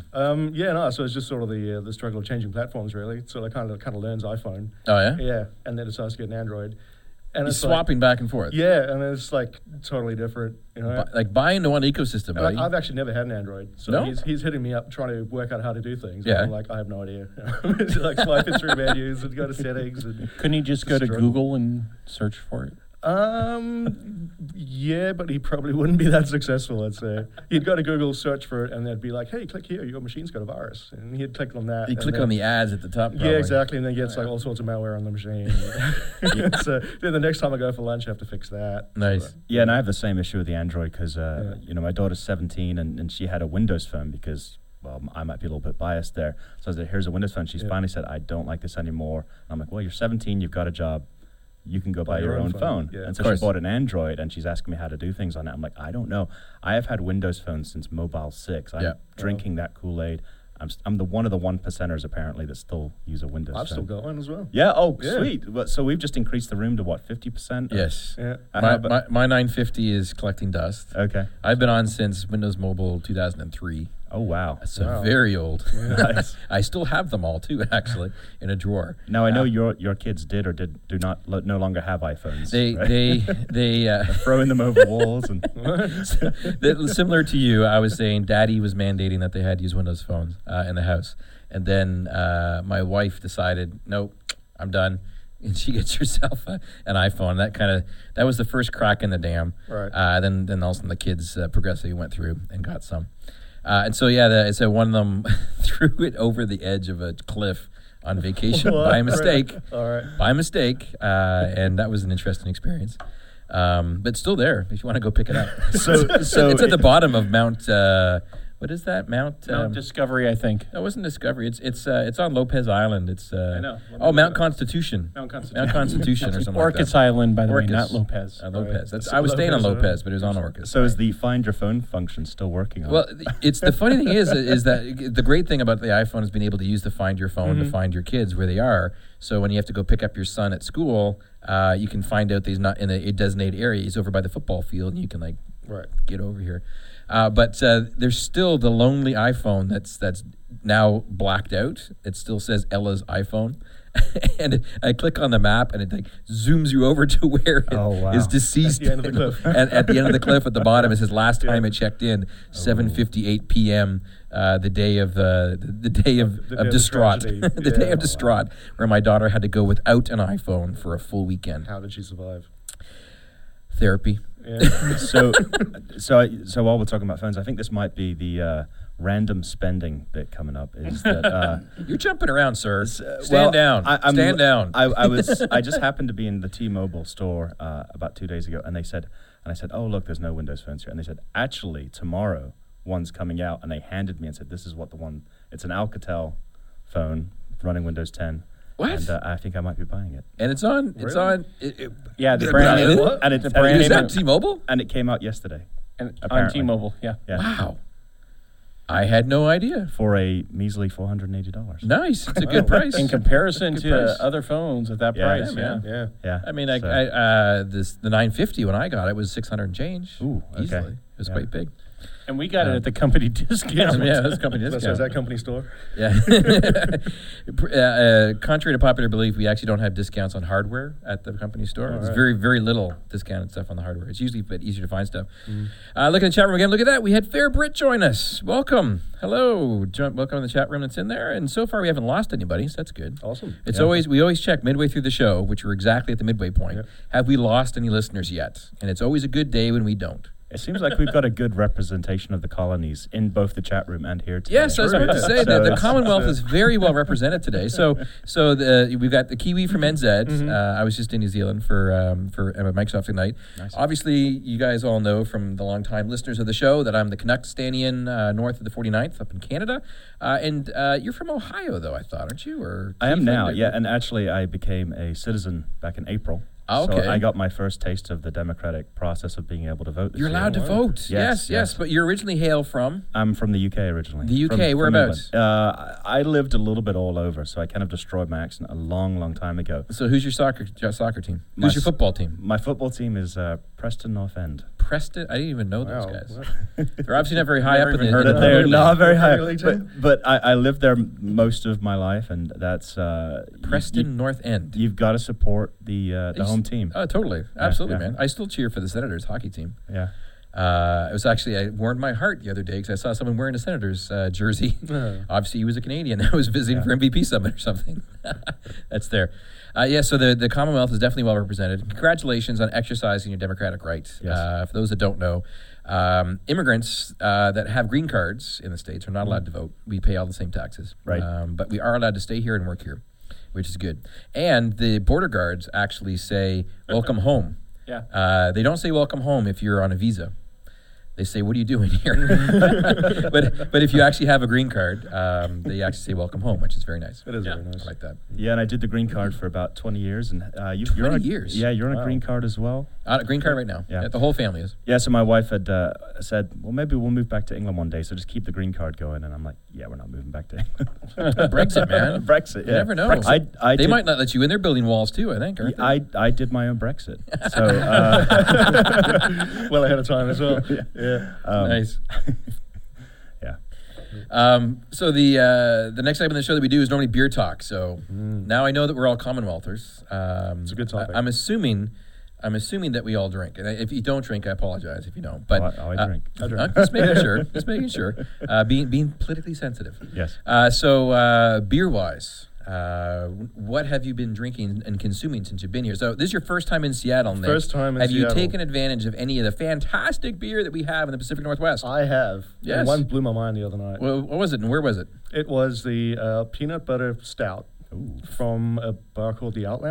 So it's just sort of the struggle of changing platforms, really. So it kind of learns iPhone. Oh, yeah? Yeah, and then it starts to get an Android. And He's it's like- swapping back and forth. yeah, and it's like totally different, you know. Like buy into one ecosystem, And, buddy. like, I've actually never had an Android, so No? he's hitting me up trying to work out how to do things. Yeah. And I'm like, I have no idea. It's like swiping through menus and go to settings. And, Couldn't he just go to Struggle. Google and search for it? yeah, but he probably wouldn't be that successful, I'd say. He'd go to Google, search for it, and they'd be like, hey, click here, your machine's got a virus. And he'd click on that. You and click then- on the ads at the top. Yeah, probably. exactly, and then gets like all sorts of malware on the machine. So then the next time I go for lunch, I have to fix that. Nice. So, Yeah, and I have the same issue with the Android because, Yeah. my daughter's 17 and she had a Windows phone because, well, I might be a little bit biased there. So I said, here's a Windows phone. She's Yeah. finally said, I don't like this anymore. And I'm like, well, you're 17, you've got a job. You can go buy your own phone. Yeah. And so Of course. she bought an Android and she's asking me how to do things on it. I'm like, I don't know. I have had Windows phones since Mobile 6. I'm Yeah. drinking that Kool-Aid. I'm one of the 1%ers apparently that still use a Windows I've phone. still got one as well. Yeah, oh, Yeah. sweet. Well, so we've just increased the room to what, 50%? Yes. Yeah. My 950 is collecting dust. Okay. I've been on since Windows Mobile 2003. Oh, wow. So Wow. very old. Nice. I still have them all too, actually, in a drawer. Now I know your kids did or do not no longer have iPhones. They right? they throwing them over walls and similar to you. I was saying, Daddy was mandating that they had to use Windows phones in the house, and then my wife decided, nope, I'm done, and she gets herself an iPhone. That was the first crack in the dam. Right. Then all of a sudden the kids progressively went through and got some. And so yeah, so one of them threw it over the edge of a cliff on vacation by mistake. All right. By mistake, and that was an interesting experience. But still there if you want to go pick it up. so It's at the bottom of Mount what is that? Mount Discovery, I think. that wasn't Discovery. It's on Lopez Island. It's I know. Mount Constitution. Mount Mount Constitution. Constitution or something Orcas like Island, by the way, Orcas. not Lopez. that. Lopez. That's, So I was staying on Lopez, Lopez, but it was on Orcas. So is the Find Your Phone function still working on Well, it? it's the funny thing is that the great thing about the iPhone is being able to use the Find Your Phone to find your kids where they are. So when you have to go pick up your son at school, you can find out that he's not in a designated area. He's over by the football field, and you can like Right. get over here. But there's still the lonely iPhone that's now blacked out. It still says Ella's iPhone. And I click on the map, and it like zooms you over to where it Oh, wow. is deceased. At the end of the cliff. And at the end of the cliff at the bottom, it says last time it checked in, 7:58 p.m. The day of The day of the distraught, tragedy. the day Yeah. of distraught, where my daughter had to go without an iPhone for a full weekend. How did she survive? Therapy. Yeah. So while we're talking about phones, I think this might be the random spending bit coming up. Is that You're jumping around, sir. Stand well, down. I'm- Stand down. I just happened to be in the T-Mobile store about 2 days ago, and I said, oh look, there's no Windows phones here, and they said actually tomorrow one's coming out, and they handed me and said this is what the one. It's an Alcatel phone running Windows 10. What? And I think I might be buying it. And it's on. It's Really? on. Yeah, the The brand brand name. name? What? And it's The brand Is name that T-Mobile? and it came out yesterday. And on Apparently. T-Mobile, yeah. Yeah. Wow. I had no idea. For a measly $480. Nice. It's a good price. In comparison Good to price. other phones at that Yeah, price, yeah, man. Yeah. Yeah. I mean, So- the 950 when I got it was 600 and change. Ooh, okay. Easily. It was Yeah. quite big. And we got it at the company discount. Yeah, that's company So discount. is that company store? Yeah. Contrary to popular belief, we actually don't have discounts on hardware at the company store. There's right. very, very little discounted stuff on the looking it's usually a bit easier to find stuff. Look at the chat room again. Look at that. We had Fair Brit join us. Welcome. Hello. Welcome to the chat room that's in there. And so far, we haven't lost anybody, so that's good. Awesome. It's Yeah. we always check midway through the show, which we're exactly at the midway point. Yep. Have we lost any listeners yet? And it's always a good day when we don't. It seems like we've got a good representation of the colonies in both the chat room and here today. Yes, I was about to say that the it's- Commonwealth is very well represented today. So we've got the Kiwi from NZ. I was just in New Zealand for Microsoft Ignite. Nice. Obviously, you guys all know from the long-time listeners of the show that I'm the Canuckstanian north of the 49th up in Canada. And you're from Ohio, though, I thought, aren't you? Or I am now, Cleveland? yeah. And actually, I became a citizen back in April. Oh, okay. So I got my first taste of the democratic process of being able to vote. This You're year. allowed to vote. Yes, Yes, yes. But you originally hail from? I'm from the UK originally. The UK, From whereabouts? England. I lived a little bit all over, so I kind of destroyed my accent a long, long time ago. So who's your soccer team? My Who's your s- football team? My football team is Preston North End. Preston? I didn't even know Wow. those guys. They're obviously not very high Never up in even the heard in of the them. They're Premier not League. very high, Premier League team? but I lived there most of my life, and that's Preston North End. You've got to support the home team. Oh, totally. Absolutely, yeah. man. I still cheer for the Senators hockey team. Yeah. It was actually, I warmed my heart the other day because I saw someone wearing a Senators jersey. Obviously, he was a Canadian that was visiting for MVP Summit or something. That's there. So the Commonwealth is definitely well represented. Congratulations on exercising your democratic right. Yes. For those that don't know, immigrants that have green cards in the States are not allowed to vote. We pay all the same taxes. Right. But we are allowed to stay here and work here, which is good. And the border guards actually say, welcome home. Yeah. They don't say welcome home if you're on a visa. They say, what are you doing here? but if you actually have a green card, they actually say welcome home, which is very nice. It is very nice. I like that. Yeah, and I did the green card for about 20 years, and you're 20 on years? Yeah, you're on Wow. a green card as well. A green card right now. Yeah. The whole family is. Yeah, so my wife had said, well, maybe we'll move back to England one day, so just keep the green card going. And I'm like, yeah, we're not moving back to England. Brexit, man. Brexit, You yeah. never know. I They did, might not let you in. They're building walls too, I think. Aren't they? I did my own Brexit. So, Well ahead of time as well. Yeah. Nice. yeah. So the next segment of the show that we do is normally beer talk. So now I know that we're all Commonwealthers. It's a good topic. I'm assuming that we all drink. And if you don't drink, I apologize if you don't. But I drink. I drink. just making sure. Just making sure. Being politically sensitive. Yes. So beer wise, what have you been drinking and consuming since you've been here? So this is your first time in Seattle, Nick. First time in Have Seattle. you taken advantage of any of the fantastic beer that we have in the Pacific Northwest? I have. Yes. And one blew my mind the other night. Well, what was it and where was it? It was the peanut butter stout from a bar called the Outlander.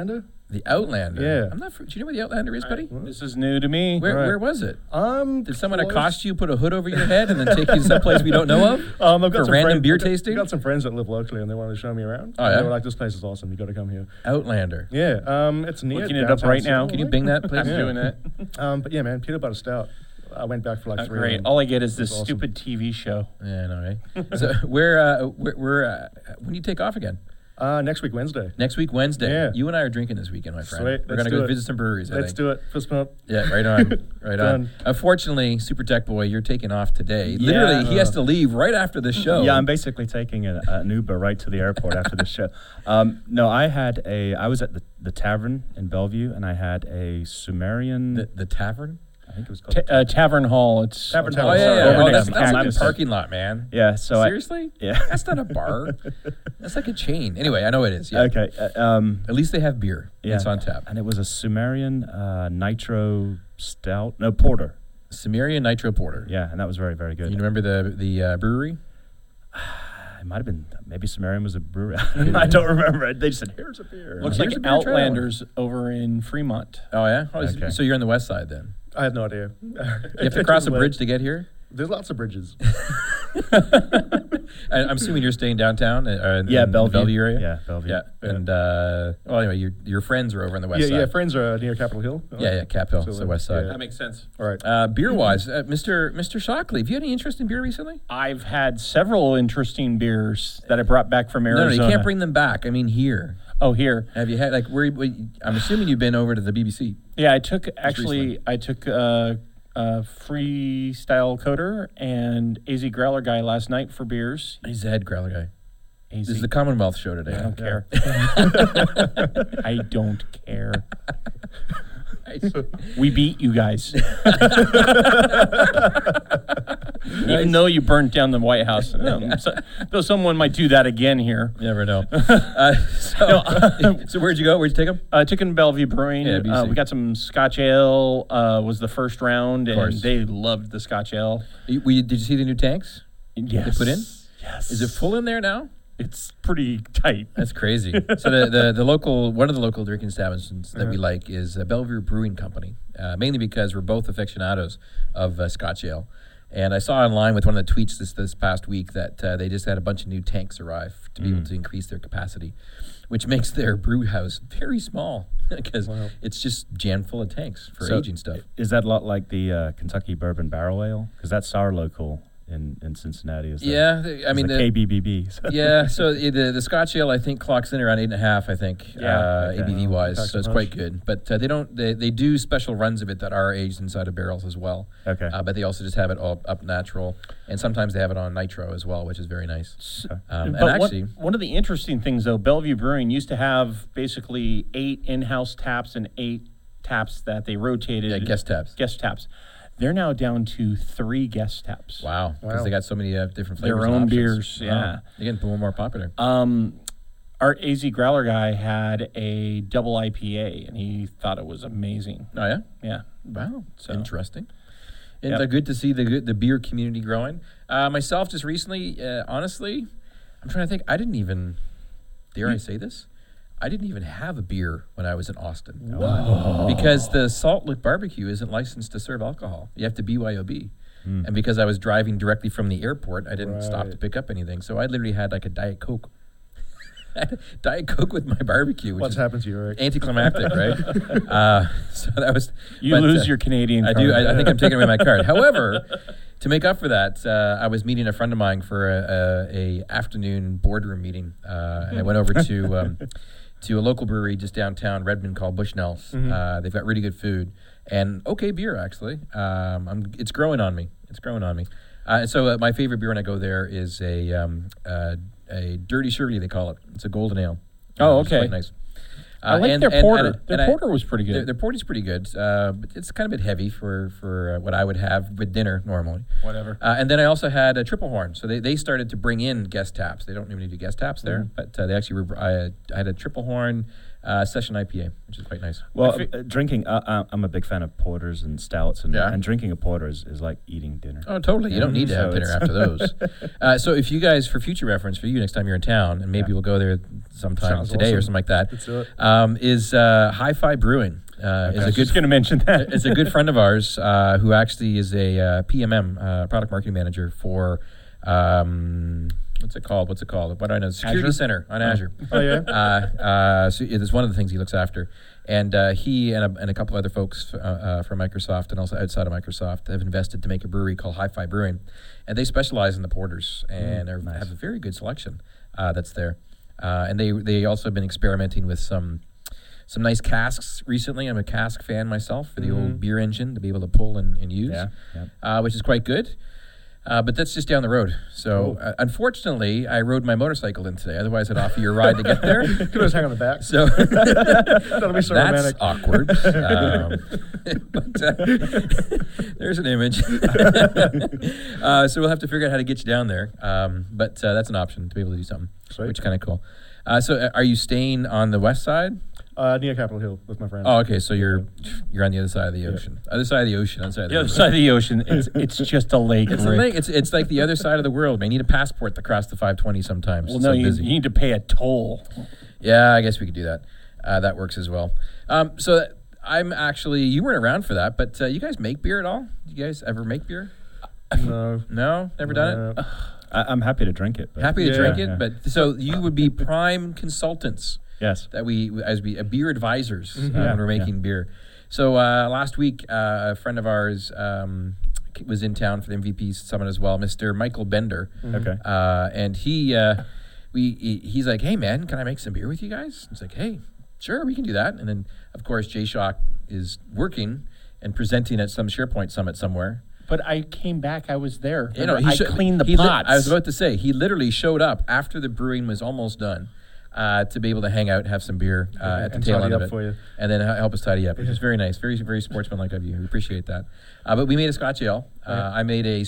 The Outlander. Yeah. I'm not. Do you know where the Outlander is, buddy? This is new to me. Where was it? Did someone close. accost you, put a hood over your head, and then take you someplace we don't know of? I've got For some random friends- beer I've got- tasting? I've got some friends that live locally, and they wanted to show me around. Oh, And yeah? They were like, "This place is awesome. You got to come here." Outlander. Yeah. It's near. Looking it up downtown right now. Sydney, Can you I bing that, I'm please? doing that. think. But yeah, man, peanut butter stout. I went back for like 3. Great. of them. All I get is this That's awesome. stupid TV show. Yeah, I know, right? So when do you take off again? Next week, Wednesday. Next week, Wednesday. Yeah. You and I are drinking this weekend, my friend. Sweet. We're Let's going to go do it. visit some breweries, I Let's think. do it. Fist bump. Yeah, right on. Right on. Done. Unfortunately, Super Tech Boy, you're taking off today. Yeah. Literally, he has to leave right after the show. Yeah, I'm basically taking an Uber right to the airport after the show. No, I was at the tavern in Bellevue, and I had a Sumerian. The tavern? I think it was called. Tavern Hall. It's Tavern Oh, Hall. yeah, yeah. Over Oh, next that's to like a Cactus. parking lot, man. Yeah, so Seriously? Yeah. That's not a bar. That's like a chain. Anyway, I know it is. Yeah. Okay. At least they have beer. Yeah. It's on tap. And it was a Sumerian Nitro Stout. No, Porter. Sumerian Nitro Porter. Yeah, and that was very, very good. You remember the brewery? It might have been, maybe Sumerian was a brewery. I don't remember. They just said, here's a beer. Looks Here's like a beer, try that one. Outlanders over in Fremont. Oh, yeah? Okay. So you're on the west side then? I have no idea. You have to cross a bridge to get here? There's lots of bridges. I'm assuming you're staying downtown in Yeah, the Bellevue. Bellevue area? Yeah, Bellevue. Yeah. And, well, anyway, your friends are over on the west Yeah, side. yeah. Friends are near Capitol Hill. Yeah, Cap Hill. It's the west side. Yeah. makes sense. All right. Beer-wise, Mr. Shockley, have you had any interest in beer recently? I've had several interesting beers that I brought back from No, Arizona. you can't bring them back. I mean, here. Oh, here. Have you had, I'm assuming you've been over to the BBC. Yeah, I took Freestyle Coder and AZ Growler Guy last night for beers. He's the head growler guy. AZ. This is the Commonwealth show today. I don't care. I don't care. We beat you guys. Even though you burnt down the White House. Though someone might do that again here. You never know. So where'd you go? Where'd you take them? I took in Bellevue Brewing. Yeah, BC. We got some Scotch Ale. Was the first round, and course. they loved the Scotch Ale. Did you see the new tanks? Yes. They put in? Yes. Is it full in there now? It's pretty tight. That's crazy. So the local, one of the local drinking establishments that we like is Bellevue Brewing Company, mainly because we're both aficionados of Scotch Ale. And I saw online with one of the tweets this past week that they just had a bunch of new tanks arrive to be able to increase their capacity, which makes their brew house very small because it's just jammed full of tanks for aging stuff. Is that a lot like the Kentucky Bourbon Barrel Ale? Because that's our local in Cincinnati. Is I mean, the KBBB. So. Yeah, so the Scotch Ale I think clocks in around 8.5. I think ABV wise, Not so it's so quite much. good. But they do special runs of it that are aged inside of barrels as well. Okay. But they also just have it all up natural, and sometimes they have it on nitro as well, which is very nice. And But actually, one of the interesting things, though, Bellevue Brewing used to have basically 8 in-house taps and 8 taps that they rotated. yeah, guest taps. Guest taps. They're now down to 3 guest taps. Wow, because Wow. they got so many different flavors. Their and own options. beers, Wow. yeah. They're getting more and more popular. Our AZ Growler Guy had a double IPA, and he thought it was amazing. Oh yeah, Yeah. wow, So- interesting. And Yep. good to see the beer community growing. Myself, just recently, honestly, I'm trying to think. I didn't even, dare I say this? I didn't even have a beer when I was in Austin. Because the Salt Lick Barbecue isn't licensed to serve alcohol. You have to BYOB. And because I was driving directly from the airport, I didn't stop to Right. pick up anything. So I literally had like a Diet Coke. Diet Coke with my barbecue, which What's is happened to you, Eric? anticlimactic, right? So that was... You lose your Canadian I card. do. I think I'm taking away my card. However, to make up for that, I was meeting a friend of mine for a afternoon boardroom meeting, and I went over to a local brewery just downtown Redmond called Bushnell's. They've got really good food and okay beer actually. It's growing on me. It's growing on me. So my favorite beer when I go there is a Dirty Shirley, they call it. It's a golden ale. Oh, It's okay. quite nice. I like their porter. Their porter was pretty good. Their porter's pretty good, but it's kind of a bit heavy for what I would have with dinner normally. Whatever. And then I also had a Triple Horn. So they started to bring in guest taps. They don't even do guest taps there, but they actually I had a Triple Horn session IPA, which is quite nice. Well, drinking, I'm a big fan of porters and stouts, and, Yeah. and drinking a porter is like eating dinner. Oh, totally. You don't need to have So dinner it's- after those. So if you guys, for future reference, for you next time you're in town, and maybe we'll go there sometime Sounds today or awesome. something like that. Let's do it. Is Hi-Fi Brewing. Is I a was good just going to mention that. It's a good friend of ours who actually is a PMM, product marketing manager for, what's it called? What do I know? Security Azure? Center on Azure. Oh yeah. So it's one of the things he looks after. And he and a couple other folks from Microsoft and also outside of Microsoft have invested to make a brewery called Hi-Fi Brewing. And they specialize in the porters and nice. have a very good selection that's there. And they also have been experimenting with some nice casks recently. I'm a cask fan myself for the old beer engine to be able to pull and use, which is quite good. But that's just down the road. So unfortunately, I rode my motorcycle in today. Otherwise, I'd offer you a ride to get there. Could always hang on the back. So That'll be so that's romantic. awkward. But there's an image. So we'll have to figure out how to get you down there. But that's an option to be able to do something, Sweet. which is kind of cool. So are you staying on the west side? Near Capitol Hill with my friends. Oh, okay. So you're on the other side of the ocean. Other side of the ocean. Other side of The other side of the ocean, it's just a lake. It's a Rick. lake. It's like the other side of the world, man. You need a passport to cross the 520 sometimes. Well, It's no, so you busy. need to pay a toll. Yeah, I guess we could do that. That works as well. So I'm actually, you weren't around for that, but you guys make beer at all? You guys ever make beer? No. No? Never done it? I'm happy to drink it. But Happy to Yeah. drink it, Yeah. but so you would be prime consultants yes. that we beer advisors Yeah, when we're yeah. making beer. So last week, a friend of ours was in town for the MVP Summit as well, Mr. Michael Bender. Okay. And he's like, hey, man, can I make some beer with you guys? It's like, hey, sure, we can do that. And then, of course, Jay Shock is working and presenting at some SharePoint summit somewhere. But I came back. I was there. You know, I cleaned the pots. I was about to say, he literally showed up after the brewing was almost done to be able to hang out and have some beer at the and tail tidy end of up it. for you. And then help us tidy up, which is very nice. Very, very sportsmanlike of you. We appreciate that. But we made a Scotch ale. I made a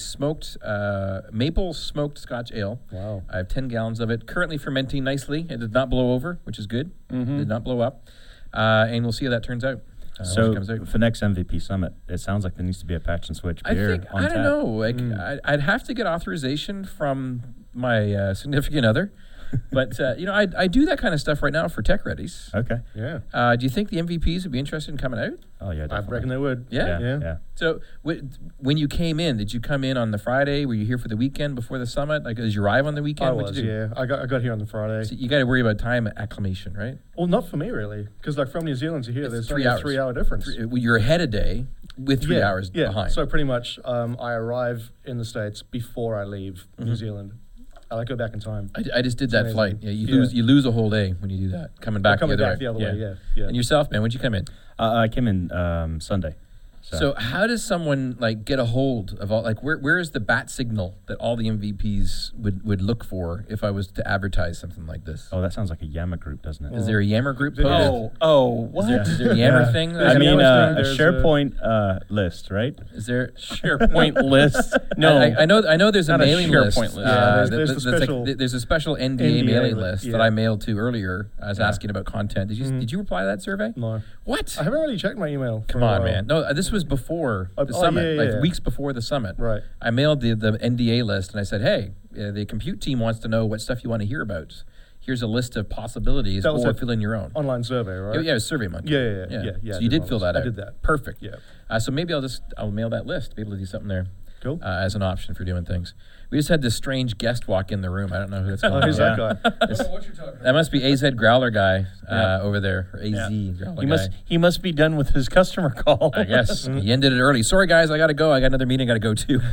maple smoked Scotch ale. Wow. I have 10 gallons of it, currently fermenting nicely. It did not blow over, which is good. Did not blow up. And we'll see how that turns out. once it So comes out. for next MVP Summit, it sounds like there needs to be a patch and switch I beer think, on I don't tap. know. Like, I'd have to get authorization from my significant other. But, I do that kind of stuff right now for Tech Readies. Okay. Yeah. Do you think the MVPs would be interested in coming out? Oh yeah, I definitely. reckon they would. Yeah? Yeah. So when you came in, did you come in on the Friday? Were you here for the weekend before the summit? Like, did you arrive on the weekend? I What'd was, you do? yeah. I got here on the Friday. So you got to worry about time acclimation, right? Well, not for me, really. Because, like, from New Zealand to here, It's there's 3 only hours. a 3 hour difference. You're ahead a day with 3 hours yeah. behind. So, pretty much, I arrive in the States before I leave New Zealand. I like go back in time. I just did that amazing. flight. Yeah, Yeah. you lose a whole day when you do that. Coming back Coming the other back way. the other way, yeah. And yourself, man, when'd you come in? I came in Sunday. So how does someone like get a hold of all like where is the bat signal that all the MVPs would look for if I was to advertise something like this? Oh, that sounds like a Yammer group, doesn't it? Is there a Yammer group Yeah. posted? What? Is there a Yammer Yeah. thing? I mean, Yammer a thing, there's SharePoint list, right? Is there? SharePoint list? No. I know. There's a Not a mailing SharePoint list. list. Yeah, there's the that's like- special there's a special NDA NDA mailing list, list that yeah. I mailed to earlier. I was asking about content. Did you reply to that survey? No. What? I haven't really checked my email. for Come a on, while. man. No, this was before the Oh, summit, yeah, yeah. weeks before the summit. Right. I mailed the NDA list and I said, hey, the compute team wants to know what stuff you want to hear about. Here's a list of possibilities, That was or a fill in your own. Online survey, right? Yeah, it was SurveyMonkey. Yeah. So I you did did one fill of that those. out. I did that. Perfect. Yeah. So maybe I'll mail that list to be able to do something there Cool. as an option for doing things. We just had this strange guest walk in the room. I don't know who that's going Oh, on. who's that guy? That must be AZ Growler guy over there, or AZ Growler guy. He must be done with his customer call. I guess he ended it early. Sorry, guys, I got to go. I got another meeting I got to go to.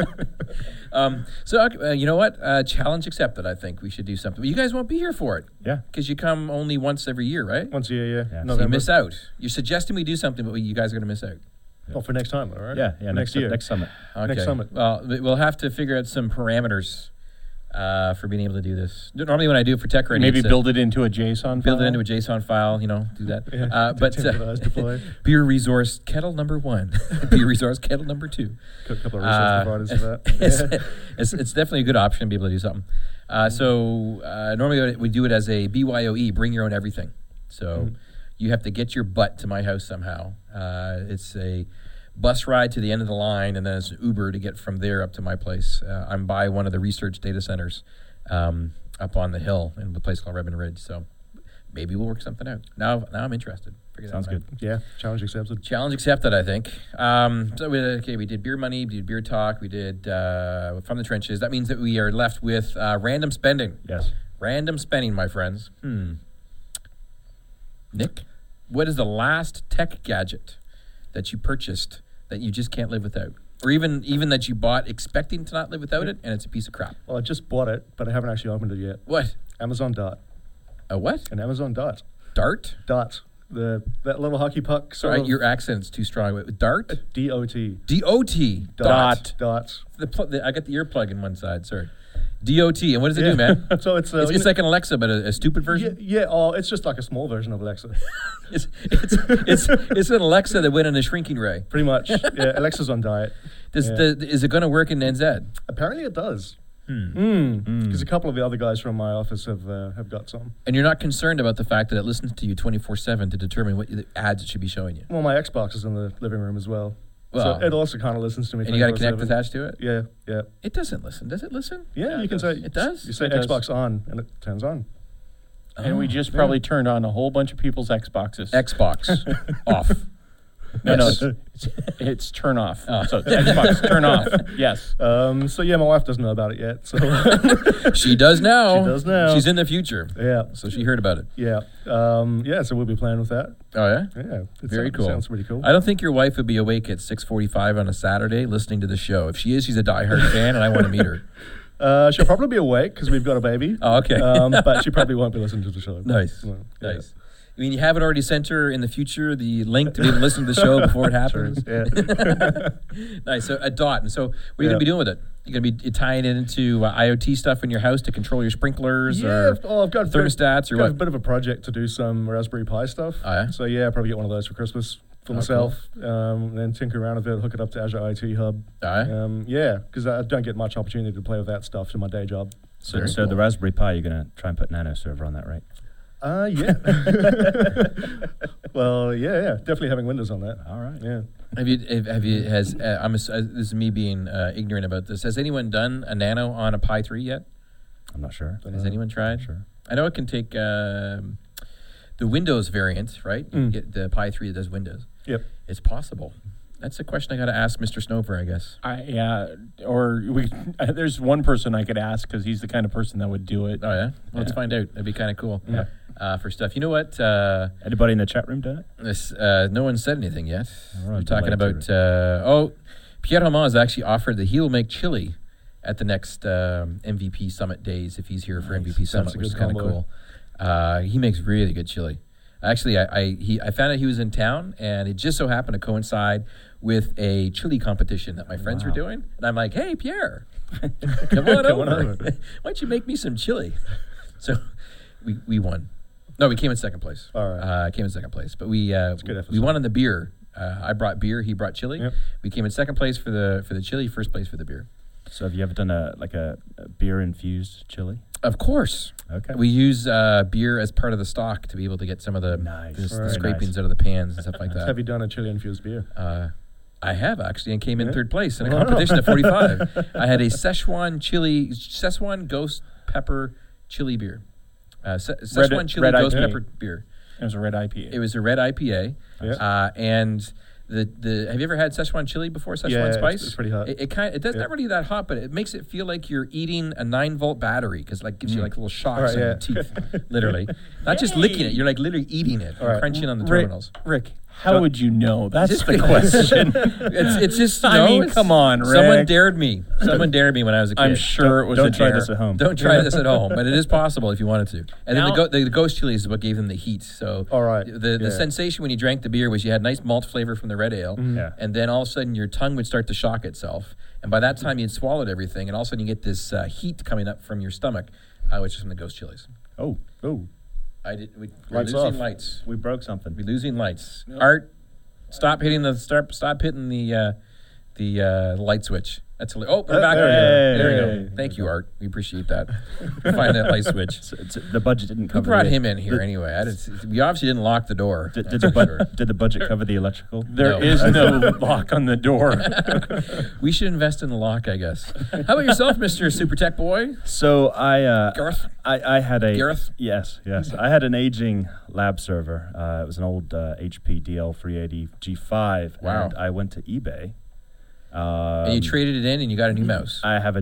You know what? Challenge accepted. I think we should do something. But you guys won't be here for it Yeah. because you come only once every year, right? Once a year, yeah. Yeah. So November. you miss out. You're suggesting we do something, but you guys are going to miss out. Oh, for next time, all right? Yeah. For Next year. Next summit. Okay. Next summit. Well, we'll have to figure out some parameters for being able to do this. Normally, when I do it for Tech Ready, Maybe it's build it into a JSON build it file. into a JSON file. Do that. Yeah. But Templarized deploy. beer resource kettle number 1, beer resource kettle number 2. A couple of resource providers for that. It's definitely a good option to be able to do something. Normally we do it as a BYOE, bring your own everything. So you have to get your butt to my house somehow. It's a bus ride to the end of the line, and then it's an Uber to get from there up to my place. I'm by one of the research data centers up on the hill in a place called Redmond Ridge. So maybe we'll work something out. Now I'm interested. Figure that Sounds out. good. Yeah, challenge accepted. Challenge accepted, I think. So we did Beer Money, we did Beer Talk, we did From the Trenches. That means that we are left with random spending. Yes. Random spending, my friends. Nick, what is the last tech gadget that you purchased that you just can't live without? Or even that you bought expecting to not live without it, and it's a piece of crap? Well, I just bought it, but I haven't actually opened it yet. What? Amazon Dart. A what? An Amazon Dart. Dart? Dart. That little hockey puck. Sorry, your accent's too strong. Dart? D-O-T. D-O-T. Dart. Dart. I got the earplug in one side, sorry. D-O-T. And what does it do, man? So it's It's like an Alexa, but a stupid version? Yeah. Oh, it's just like a small version of Alexa. It's an Alexa that went in a shrinking ray. Pretty much. Yeah, Alexa's on diet. Is it going to work in NZ? Apparently it does. Because a couple of the other guys from my office have got some. And you're not concerned about the fact that it listens to you 24/7 to determine what ads it should be showing you? Well, my Xbox is in the living room as well. Well, so it also kind of listens to me. And you got a 24/7. Connect attached to it? Yeah. It doesn't listen. Does it listen? Yeah, you can say it does. You say It does. Xbox on, and it turns on. And we just probably turned on a whole bunch of people's Xboxes. Xbox off. No, it's turn off. So Xbox, turn off. Yes. So yeah, my wife doesn't know about it yet. So She does now. She does now. She's in the future. yeah, So she heard about it. yeah. So we'll be playing with that. Oh, yeah? Yeah, it Very cool. Sounds pretty cool. I don't think your wife would be awake at 6:45 on a Saturday listening to the show. If she is, she's a diehard fan, and I want to meet her. She'll probably be awake because we've got a baby. Oh, okay. But she probably won't be listening to the show. Nice. Well, yeah. Nice. I mean, you haven't already sent her in the future the link to be able to listen to the show before it happens? Yeah. Nice. So a dot. And so what are you going to be doing with it? You're going to be tying it into IoT stuff in your house to control your sprinklers or I've got thermostats or got what? a bit of a project to do some Raspberry Pi stuff. Oh, yeah? So yeah, I'll probably get one of those for Christmas for myself. Then tinker around with it, hook it up to Azure IoT Hub. Oh, yeah? Yeah, because I don't get much opportunity to play with that stuff in my day job. So, Very so cool. the Raspberry Pi, you're going to try and put Nano server on that, right? Yeah. Well, yeah, definitely having Windows on that. All right. Yeah. This is me being ignorant about this. Has anyone done a Nano on a Pi 3 yet? I'm not sure. Has anyone tried? Sure. I know it can take the Windows variant, right? You can get the Pi 3 that does Windows. Yep. It's possible. That's a question I got to ask Mr. Snover, I guess. There's one person I could ask because he's the kind of person that would do it. Oh, yeah? Well, let's Yeah. find out. That'd be kind of cool for stuff. You know what? Anybody in the chat room done it? This no one said anything yet. All right, We're talking delighted about... Pierre Roman has actually offered that he will make chili at the next MVP Summit days if he's here for MVP Summit, a which is good kind of combo. cool. He makes really good chili. Actually, I found out he was in town, and it just so happened to coincide with a chili competition that my friends were doing. And I'm like, hey, Pierre, come on over. Why don't you make me some chili? So we won. No, we came in second place. All right. Came in second place. But we good we episode. won on the beer. I brought beer. He brought chili. Yep. We came in second place for the chili, first place for the beer. So have you ever done a beer infused chili? Of course. Okay. We use beer as part of the stock to be able to get some of the, Nice. the Very scrapings nice. out of the pans and stuff like that. Have you done a chili infused beer? I have actually, and came in Yeah? third place in a Wow. competition at 45. I had a Szechuan ghost pepper chili beer. Szechuan chili red ghost IPA. pepper beer. It was a red IPA. It was a red IPA, Yeah. and the have you ever had Szechuan chili before? Szechuan Yeah, spice. it's pretty hot. It does not really that hot, but it makes it feel like you're eating a 9-volt battery because like gives you like little shocks in Right, your teeth, literally. Not just licking it, you're like literally eating it, and right. crunching on the Rick, terminals. Rick, how would you know? That's the question. It's just I mean, it's- come on, Someone Rick. dared me. Someone dared me when I was a kid. I'm sure it was Don't a try dare. this at home. Don't try this at home, but it is possible if you wanted to. And Now- then the ghost chili is what gave them the heat. So All right. the Yeah. sensation when you drank the beer was you had nice malt flavor from the red ale, Yeah. and then all of a sudden your tongue would start to shock itself, and by that time you'd swallowed everything, and all of a sudden you get this heat coming up from your stomach, which is from the ghost chilies. Oh, Oh. We're Lights losing off. lights. we broke something. We're losing lights. Art, stop hitting the light switch. That's hilarious. Oh, we're back. There we go. Thank you, Art. We appreciate that. Find that light switch. The budget didn't cover. Who brought the- him in here anyway? We obviously didn't lock the door. Did That's the for sure. did the budget cover the electrical? There No. is no lock on the door. We should invest in the lock, I guess. How about yourself, Mr. Super Tech Boy? So Garth? I had a Gareth? Yes. I had an aging lab server. It was an old HP DL380 G5. Wow. And I went to eBay. And you traded it in and you got a new mouse. I have a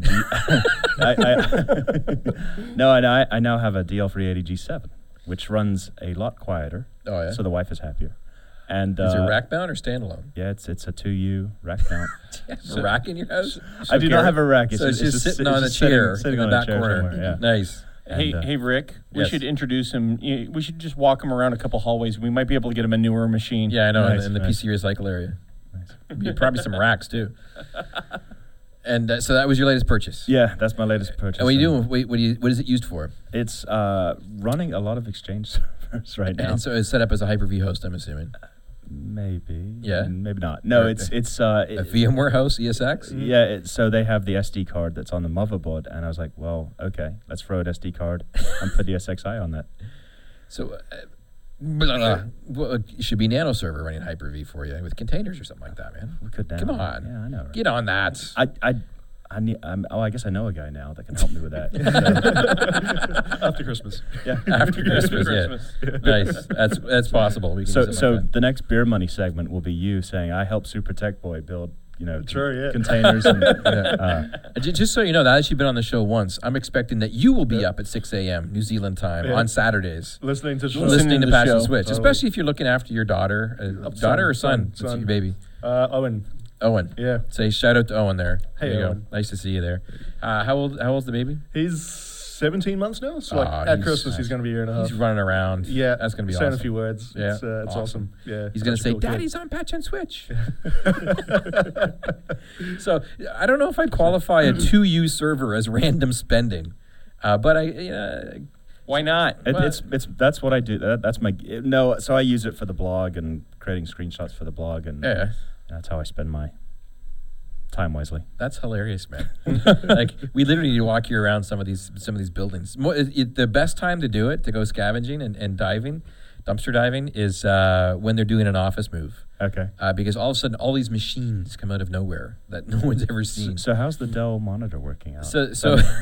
I now have a DL380 G7, which runs a lot quieter. Oh, yeah? So the wife is happier. And Is it rack mount or standalone? Yeah, it's a 2U rack mount. Do you have a rack in your house? I do not have a rack. So it's just sitting on a sitting- chair sitting in on the a back chair corner. somewhere, yeah. Nice. Hey, And, hey, Rick. We yes. should introduce him. We should just walk him around a couple hallways. We might be able to get him a newer machine. Yeah, I know, Nice, in the nice. PC recycle area. Nice. Probably some racks, too. And so that was your latest purchase? Yeah, that's my latest purchase. And what are you doing? What is it used for? It's running a lot of Exchange servers right now. And so it's set up as a Hyper-V host, I'm assuming. Maybe. Yeah? Maybe not. No, Or- it's A VMware host, ESX? yeah. So they have the SD card that's on the motherboard, and I was like, well, okay, let's throw an SD card and put the SXI on that. So well, it should be Nano Server running Hyper-V for you with containers or something like that, man. We could now. Come on. Yeah, I know. Right? Get on that. I need. I guess I know a guy now that can help me with that. After Christmas. yeah. After Christmas, yeah. Nice. That's possible. We can do So something like that. the next beer money segment will be you saying, "I helped Super Tech Boy build, Sure, yeah. containers." And, Just so you know, now that you've been on the show once, I'm expecting that you will be up at 6 a.m. New Zealand time on Saturdays, Listening to the show. listening to to the Patch and show. Switch, Totally. especially if you're looking after your daughter, daughter or son. What's son. your baby? Owen. Owen. Yeah. Say shout out to Owen there. Hey, there you Owen. go. Nice to see you there. How old's the baby? He's 17 months now. So Aw, at he's Christmas, nice. he's going to be a year and a half. He's running around. Yeah. That's gonna be saying awesome. a few words. Yeah, It's awesome. awesome. Yeah. He's gonna such a say, cool kid. "Daddy's on Patch and Switch." So I don't know if I'd qualify a 2U server as random spending, but Why not? it's that's what I do. That's my no. So I use it for the blog and creating screenshots for the blog, and yeah. that's how I spend my time wisely. That's hilarious, man. Like we literally need to walk you around some of these buildings. The best time to do it, to go scavenging and diving, dumpster diving, is when they're doing an office move. Okay. Because all of a sudden, all these machines come out of nowhere that no one's ever seen. So how's the Dell monitor working out? So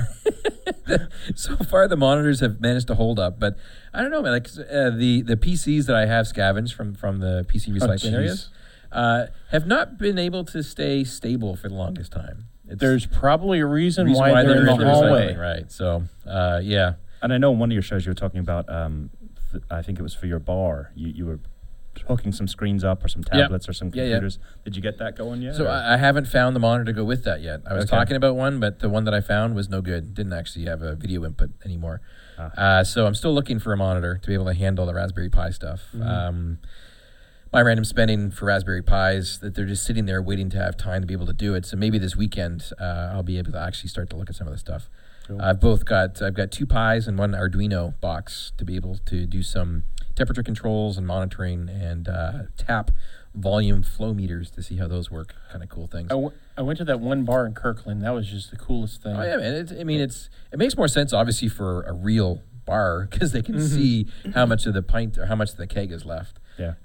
so far the monitors have managed to hold up, but I don't know, man. Like the PCs that I have scavenged from the PC recycling areas have not been able to stay stable for the longest time. There's probably a reason why they're in the recycling, hallway. right? So yeah. And I know in one of your shows you were talking about, I think it was for your bar. You were hooking some screens up or some tablets or some Yeah, yeah. computers. Did you get that going yet? So or- I haven't found the monitor to go with that yet. I was Okay. talking about one, but the one that I found was no good. Didn't actually have a video input anymore. Ah. So I'm still looking for a monitor to be able to handle the Raspberry Pi stuff. My random spending for Raspberry Pis, that they're just sitting there waiting to have time to be able to do it. So maybe this weekend I'll be able to actually start to look at some of the stuff. Cool. I've got 2 Pis and one Arduino box to be able to do some temperature controls and monitoring and tap volume flow meters to see how those work. Kind of cool things. I went to that one bar in Kirkland. That was just the coolest thing. Oh yeah, man. It makes more sense obviously for a real bar because they can see how much of the pint or how much of the keg is left. Yeah.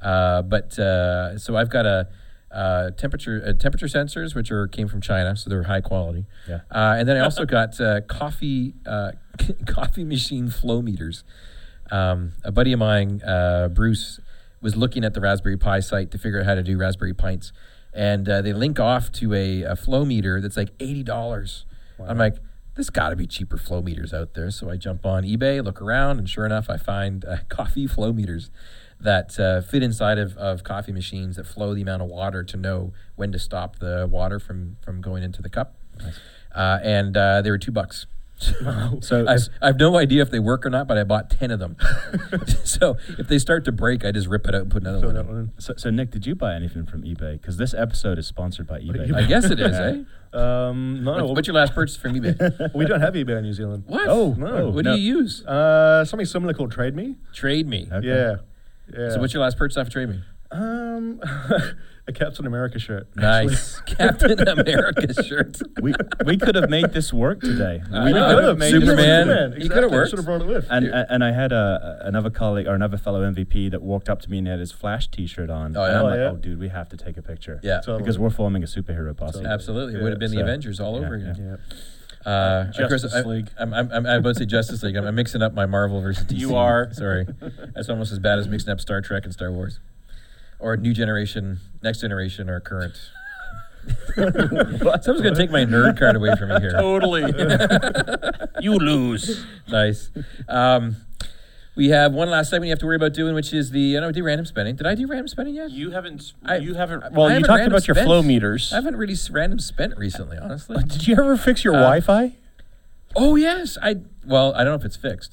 So I've got a temperature sensors which came from China, so they're high quality. Yeah. And then I also got coffee machine flow meters. A buddy of mine, Bruce, was looking at the Raspberry Pi site to figure out how to do Raspberry Pints, and they link off to a flow meter that's like $80. Wow. I'm like, there's got to be cheaper flow meters out there. So I jump on eBay, look around, and sure enough, I find coffee flow meters that fit inside of coffee machines that flow the amount of water to know when to stop the water from going into the cup. Nice. And they were $2. So I've no idea if they work or not, but I bought 10 of them. So if they start to break, I just rip it out and put another Throw one that in. one So Nick, did you buy anything from eBay? Because this episode is sponsored by eBay. I guess it is, eh? in. No, What's your last purchase from eBay? we don't have eBay in New Zealand. What? Oh, no. What no. do you use? Something similar called Trade Me. Trade Me. Okay. Yeah. Yeah. So what's your last purchase off of Trade Me? a Captain America shirt. Nice. Captain America shirt. We could have made this work today. I We know. could have made Superman. this work. He could have worked. Should have brought it with. And I had another colleague or another fellow MVP that walked up to me and had his Flash T-shirt on. Oh, yeah? And I'm Oh, like, yeah? oh, dude, we have to take a picture. Yeah. Totally. Because we're forming a superhero posse. Absolutely. It Yeah, would have been the so- Avengers all over yeah, again. Yeah. Of course, Justice League. I'm about to say Justice League. I'm mixing up my Marvel versus DC. You are. Sorry. That's almost as bad as mixing up Star Trek and Star Wars. Or New Generation, Next Generation, or Current. Someone's going to take my nerd card away from me here. Totally. You lose. Nice. We have one last segment you have to worry about doing, which is the, I do random spending. Did I do random spending yet? You haven't. I- you haven't. I Well, you haven't talked random about your spent. flow meters. I haven't really random spent recently, honestly. Did you ever fix your Wi-Fi? Oh yes, I don't know if it's fixed.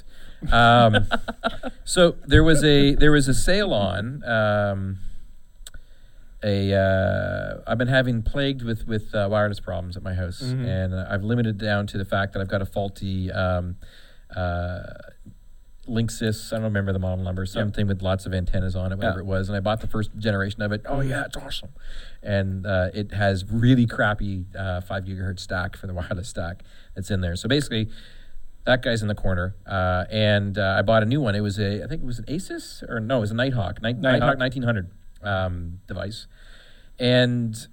So there was a sale on. I've been having plagued with wireless problems at my house, and I've limited down to the fact that I've got a faulty Linksys. I don't remember the model number. Something with lots of antennas on it, whatever it was. And I bought the first generation of it. Oh yeah, it's awesome. And it has really crappy 5 gigahertz stack for the wireless stack that's in there. So basically, that guy's in the corner. And I bought a new one. I think it was an Asus or no, it was a Nighthawk. Nighthawk 1900 device, and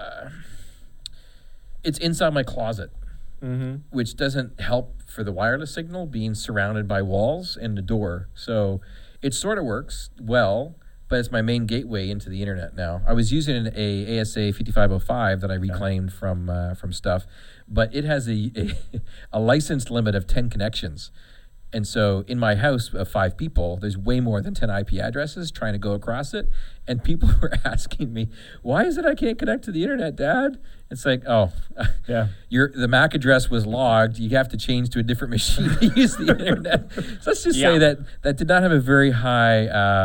it's inside my closet. Which doesn't help for the wireless signal being surrounded by walls and the door. So it sort of works well, but it's my main gateway into the internet now. I was using an ASA 5505 that I reclaimed from stuff, but it has a licensed limit of 10 connections. And so in my house of 5 people, there's way more than 10 IP addresses trying to go across it. And people were asking me, why is it I can't connect to the internet, Dad? It's like, oh, Yeah. the MAC address was logged. You have to change to a different machine to use the internet. So let's just say that did not have a very high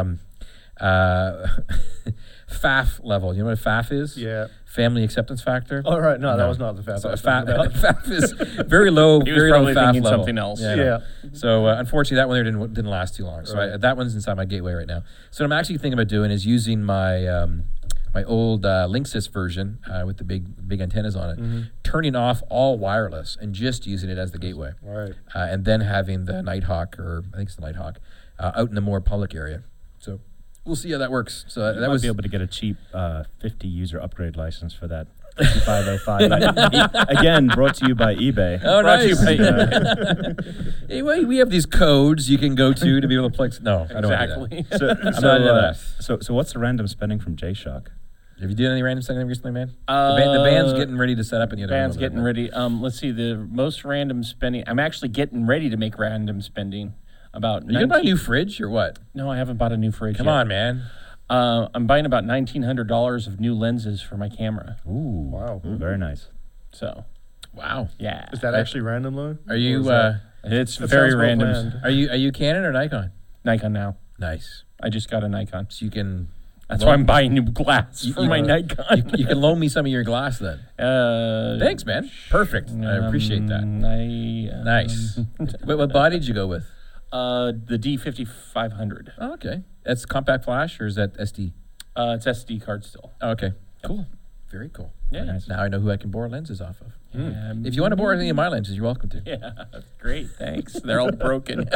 FAF level. You know what a FAF is? Yeah. Family acceptance factor. All right. No, that was not the FAF. So I was FAF, talking about. FAF is very low, He was very low probably FAF thinking level. something else. I know. Yeah. So unfortunately, that one there didn't last too long. So Right. that one's inside my gateway right now. So what I'm actually thinking about doing is using my my old Linksys version with the big antennas on it, turning off all wireless and just using it as the gateway, All right. and then having the Nighthawk, or I think it's the Nighthawk, out in the more public area. So we'll see how that works. So that Might was be able to get a cheap 50 user upgrade license for that 5505. Again, brought to you by eBay. Oh, Brought to you nice. by- Anyway, we have these codes you can go to be able to plug. No, I don't want to do that. Exactly. So, not into that. so what's the random spending from J-Shock? Have you done any random spending recently, man? The band's getting ready to set up in the other Band's room over getting there, ready. Let's see. The most random spending. I'm actually getting ready to make random spending. About Are you gonna buy a new fridge or what? No, I haven't bought a new fridge. Come yet. on, man. I'm buying about $1,900 of new lenses for my camera. Ooh, Wow. very nice. So Wow. yeah, Is that actually random though? Are you Or is that- it's that very sounds well random. planned. are you Canon or Nikon? Nikon now. Nice. I just got a Nikon. So you can. That's why I'm buying new glass for my you- Nikon. You can loan me some of your glass then. Thanks, man. Perfect. I appreciate that. Nice. What body did you go with? The D5500. Oh, okay. That's compact flash or is that SD? It's SD card still. Oh, okay. Cool. Very cool. Yeah. Nice. Now I know who I can borrow lenses off of. Yeah, If you want to borrow any of my lenses, you're welcome to. yeah, great. Thanks. They're all broken.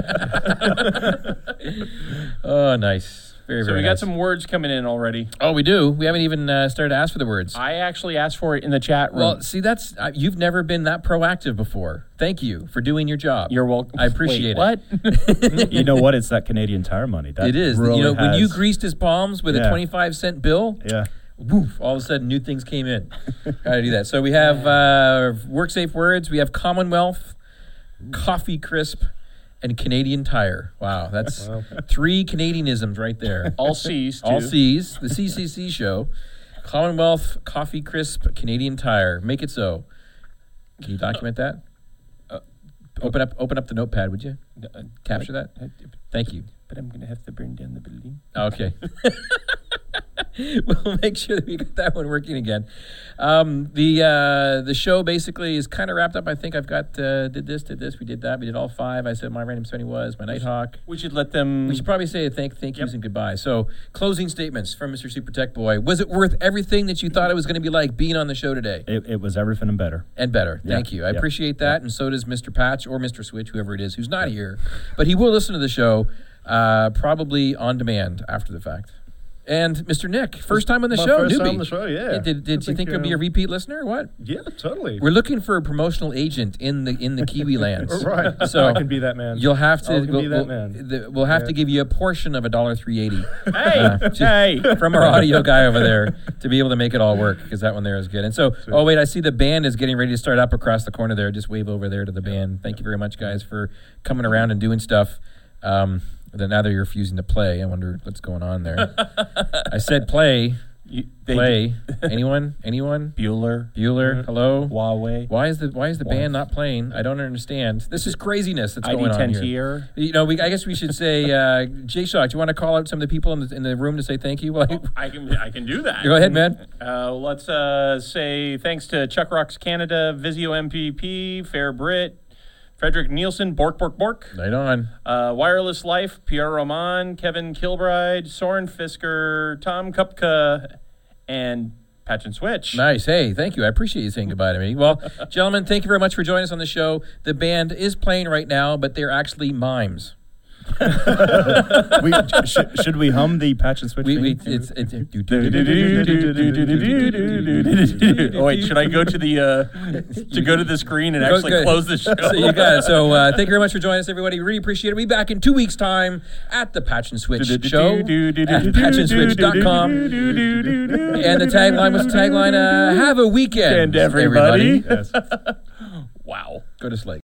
Oh, nice. Very, So very we got nice. some words coming in already. Oh, we do. We haven't even started to ask for the words. I actually asked for it in the chat room. Well, see, that's you've never been that proactive before. Thank you for doing your job. You're welcome. I appreciate Wait, it. What? You know what? It's that Canadian Tire money. That It is. really You know, when you has- greased his palms with a Yeah. 25-cent bill, Yeah. woof, all of a sudden new things came in. Gotta do that. So we have WorkSafe words. We have Commonwealth, Coffee Crisp, and Canadian Tire. Wow, that's 3 Canadianisms right there. All C's, too. All C's. The CCC show. Commonwealth, Coffee Crisp, Canadian Tire. Make it so. Can you document that? Open up the notepad, would you? Capture that. Thank you. But I'm going to have to burn down the building. Okay. We'll make sure that we get that one working again. The show basically is kind of wrapped up. I think I've got did this, we did that, we did all 5. I said my random 70 was my Nighthawk. We should let them. We should probably say thank yous and goodbye. So closing statements from Mr. Super Tech Boy. Was it worth everything that you thought it was going to be like being on the show today? It was everything and better. And better. Yeah. Thank you. I Yeah. appreciate that, and so does Mr. Patch or Mr. Switch, whoever it is, who's not here, but he will listen to the show, probably on demand after the fact. And Mr. Nick, first time on the My show, first newbie. time on the show, yeah. Did you think you'll be a repeat listener or what? Yeah, totally. We're looking for a promotional agent in the Kiwi lands. Right. So I can be that man. You'll have to. I can be that man. We'll have to give you a portion of $1.380. Hey, From our audio guy over there to be able to make it all work, because that one there is good. And so, oh wait, I see the band is getting ready to start up across the corner there. Just wave over there to the band. Thank you very much, guys, for coming around and doing stuff. Now that you're refusing to play, I wonder what's going on there. I said play. Play. Anyone? Bueller, Hello. Huawei, Why is the band not playing? I don't understand. This is craziness that's going on here. ID10 You know, I guess we should say, J-Shock, do you want to call out some of the people in the room to say thank you? I can do that. Go ahead, man. Let's say thanks to Chuck Rocks Canada, Vizio MPP, Fair Brit, Frederick Nielsen, Bork. Right on. Wireless Life, Pierre Roman, Kevin Kilbride, Soren Fisker, Tom Kupka, and Patch and Switch. Nice. Hey, thank you. I appreciate you saying goodbye to me. Well, gentlemen, thank you very much for joining us on the show. The band is playing right now, but they're actually mimes. Should we hum the Patch and Switch theme? Oh wait, should I go to the screen and actually close the show? So you got it. So thank you very much for joining us, everybody. Really appreciate it. We'll be back in 2 weeks' time at the Patch and Switch show at patchandswitch.com. And the tagline was have a weekend, everybody. Yes. Wow. Go to sleep.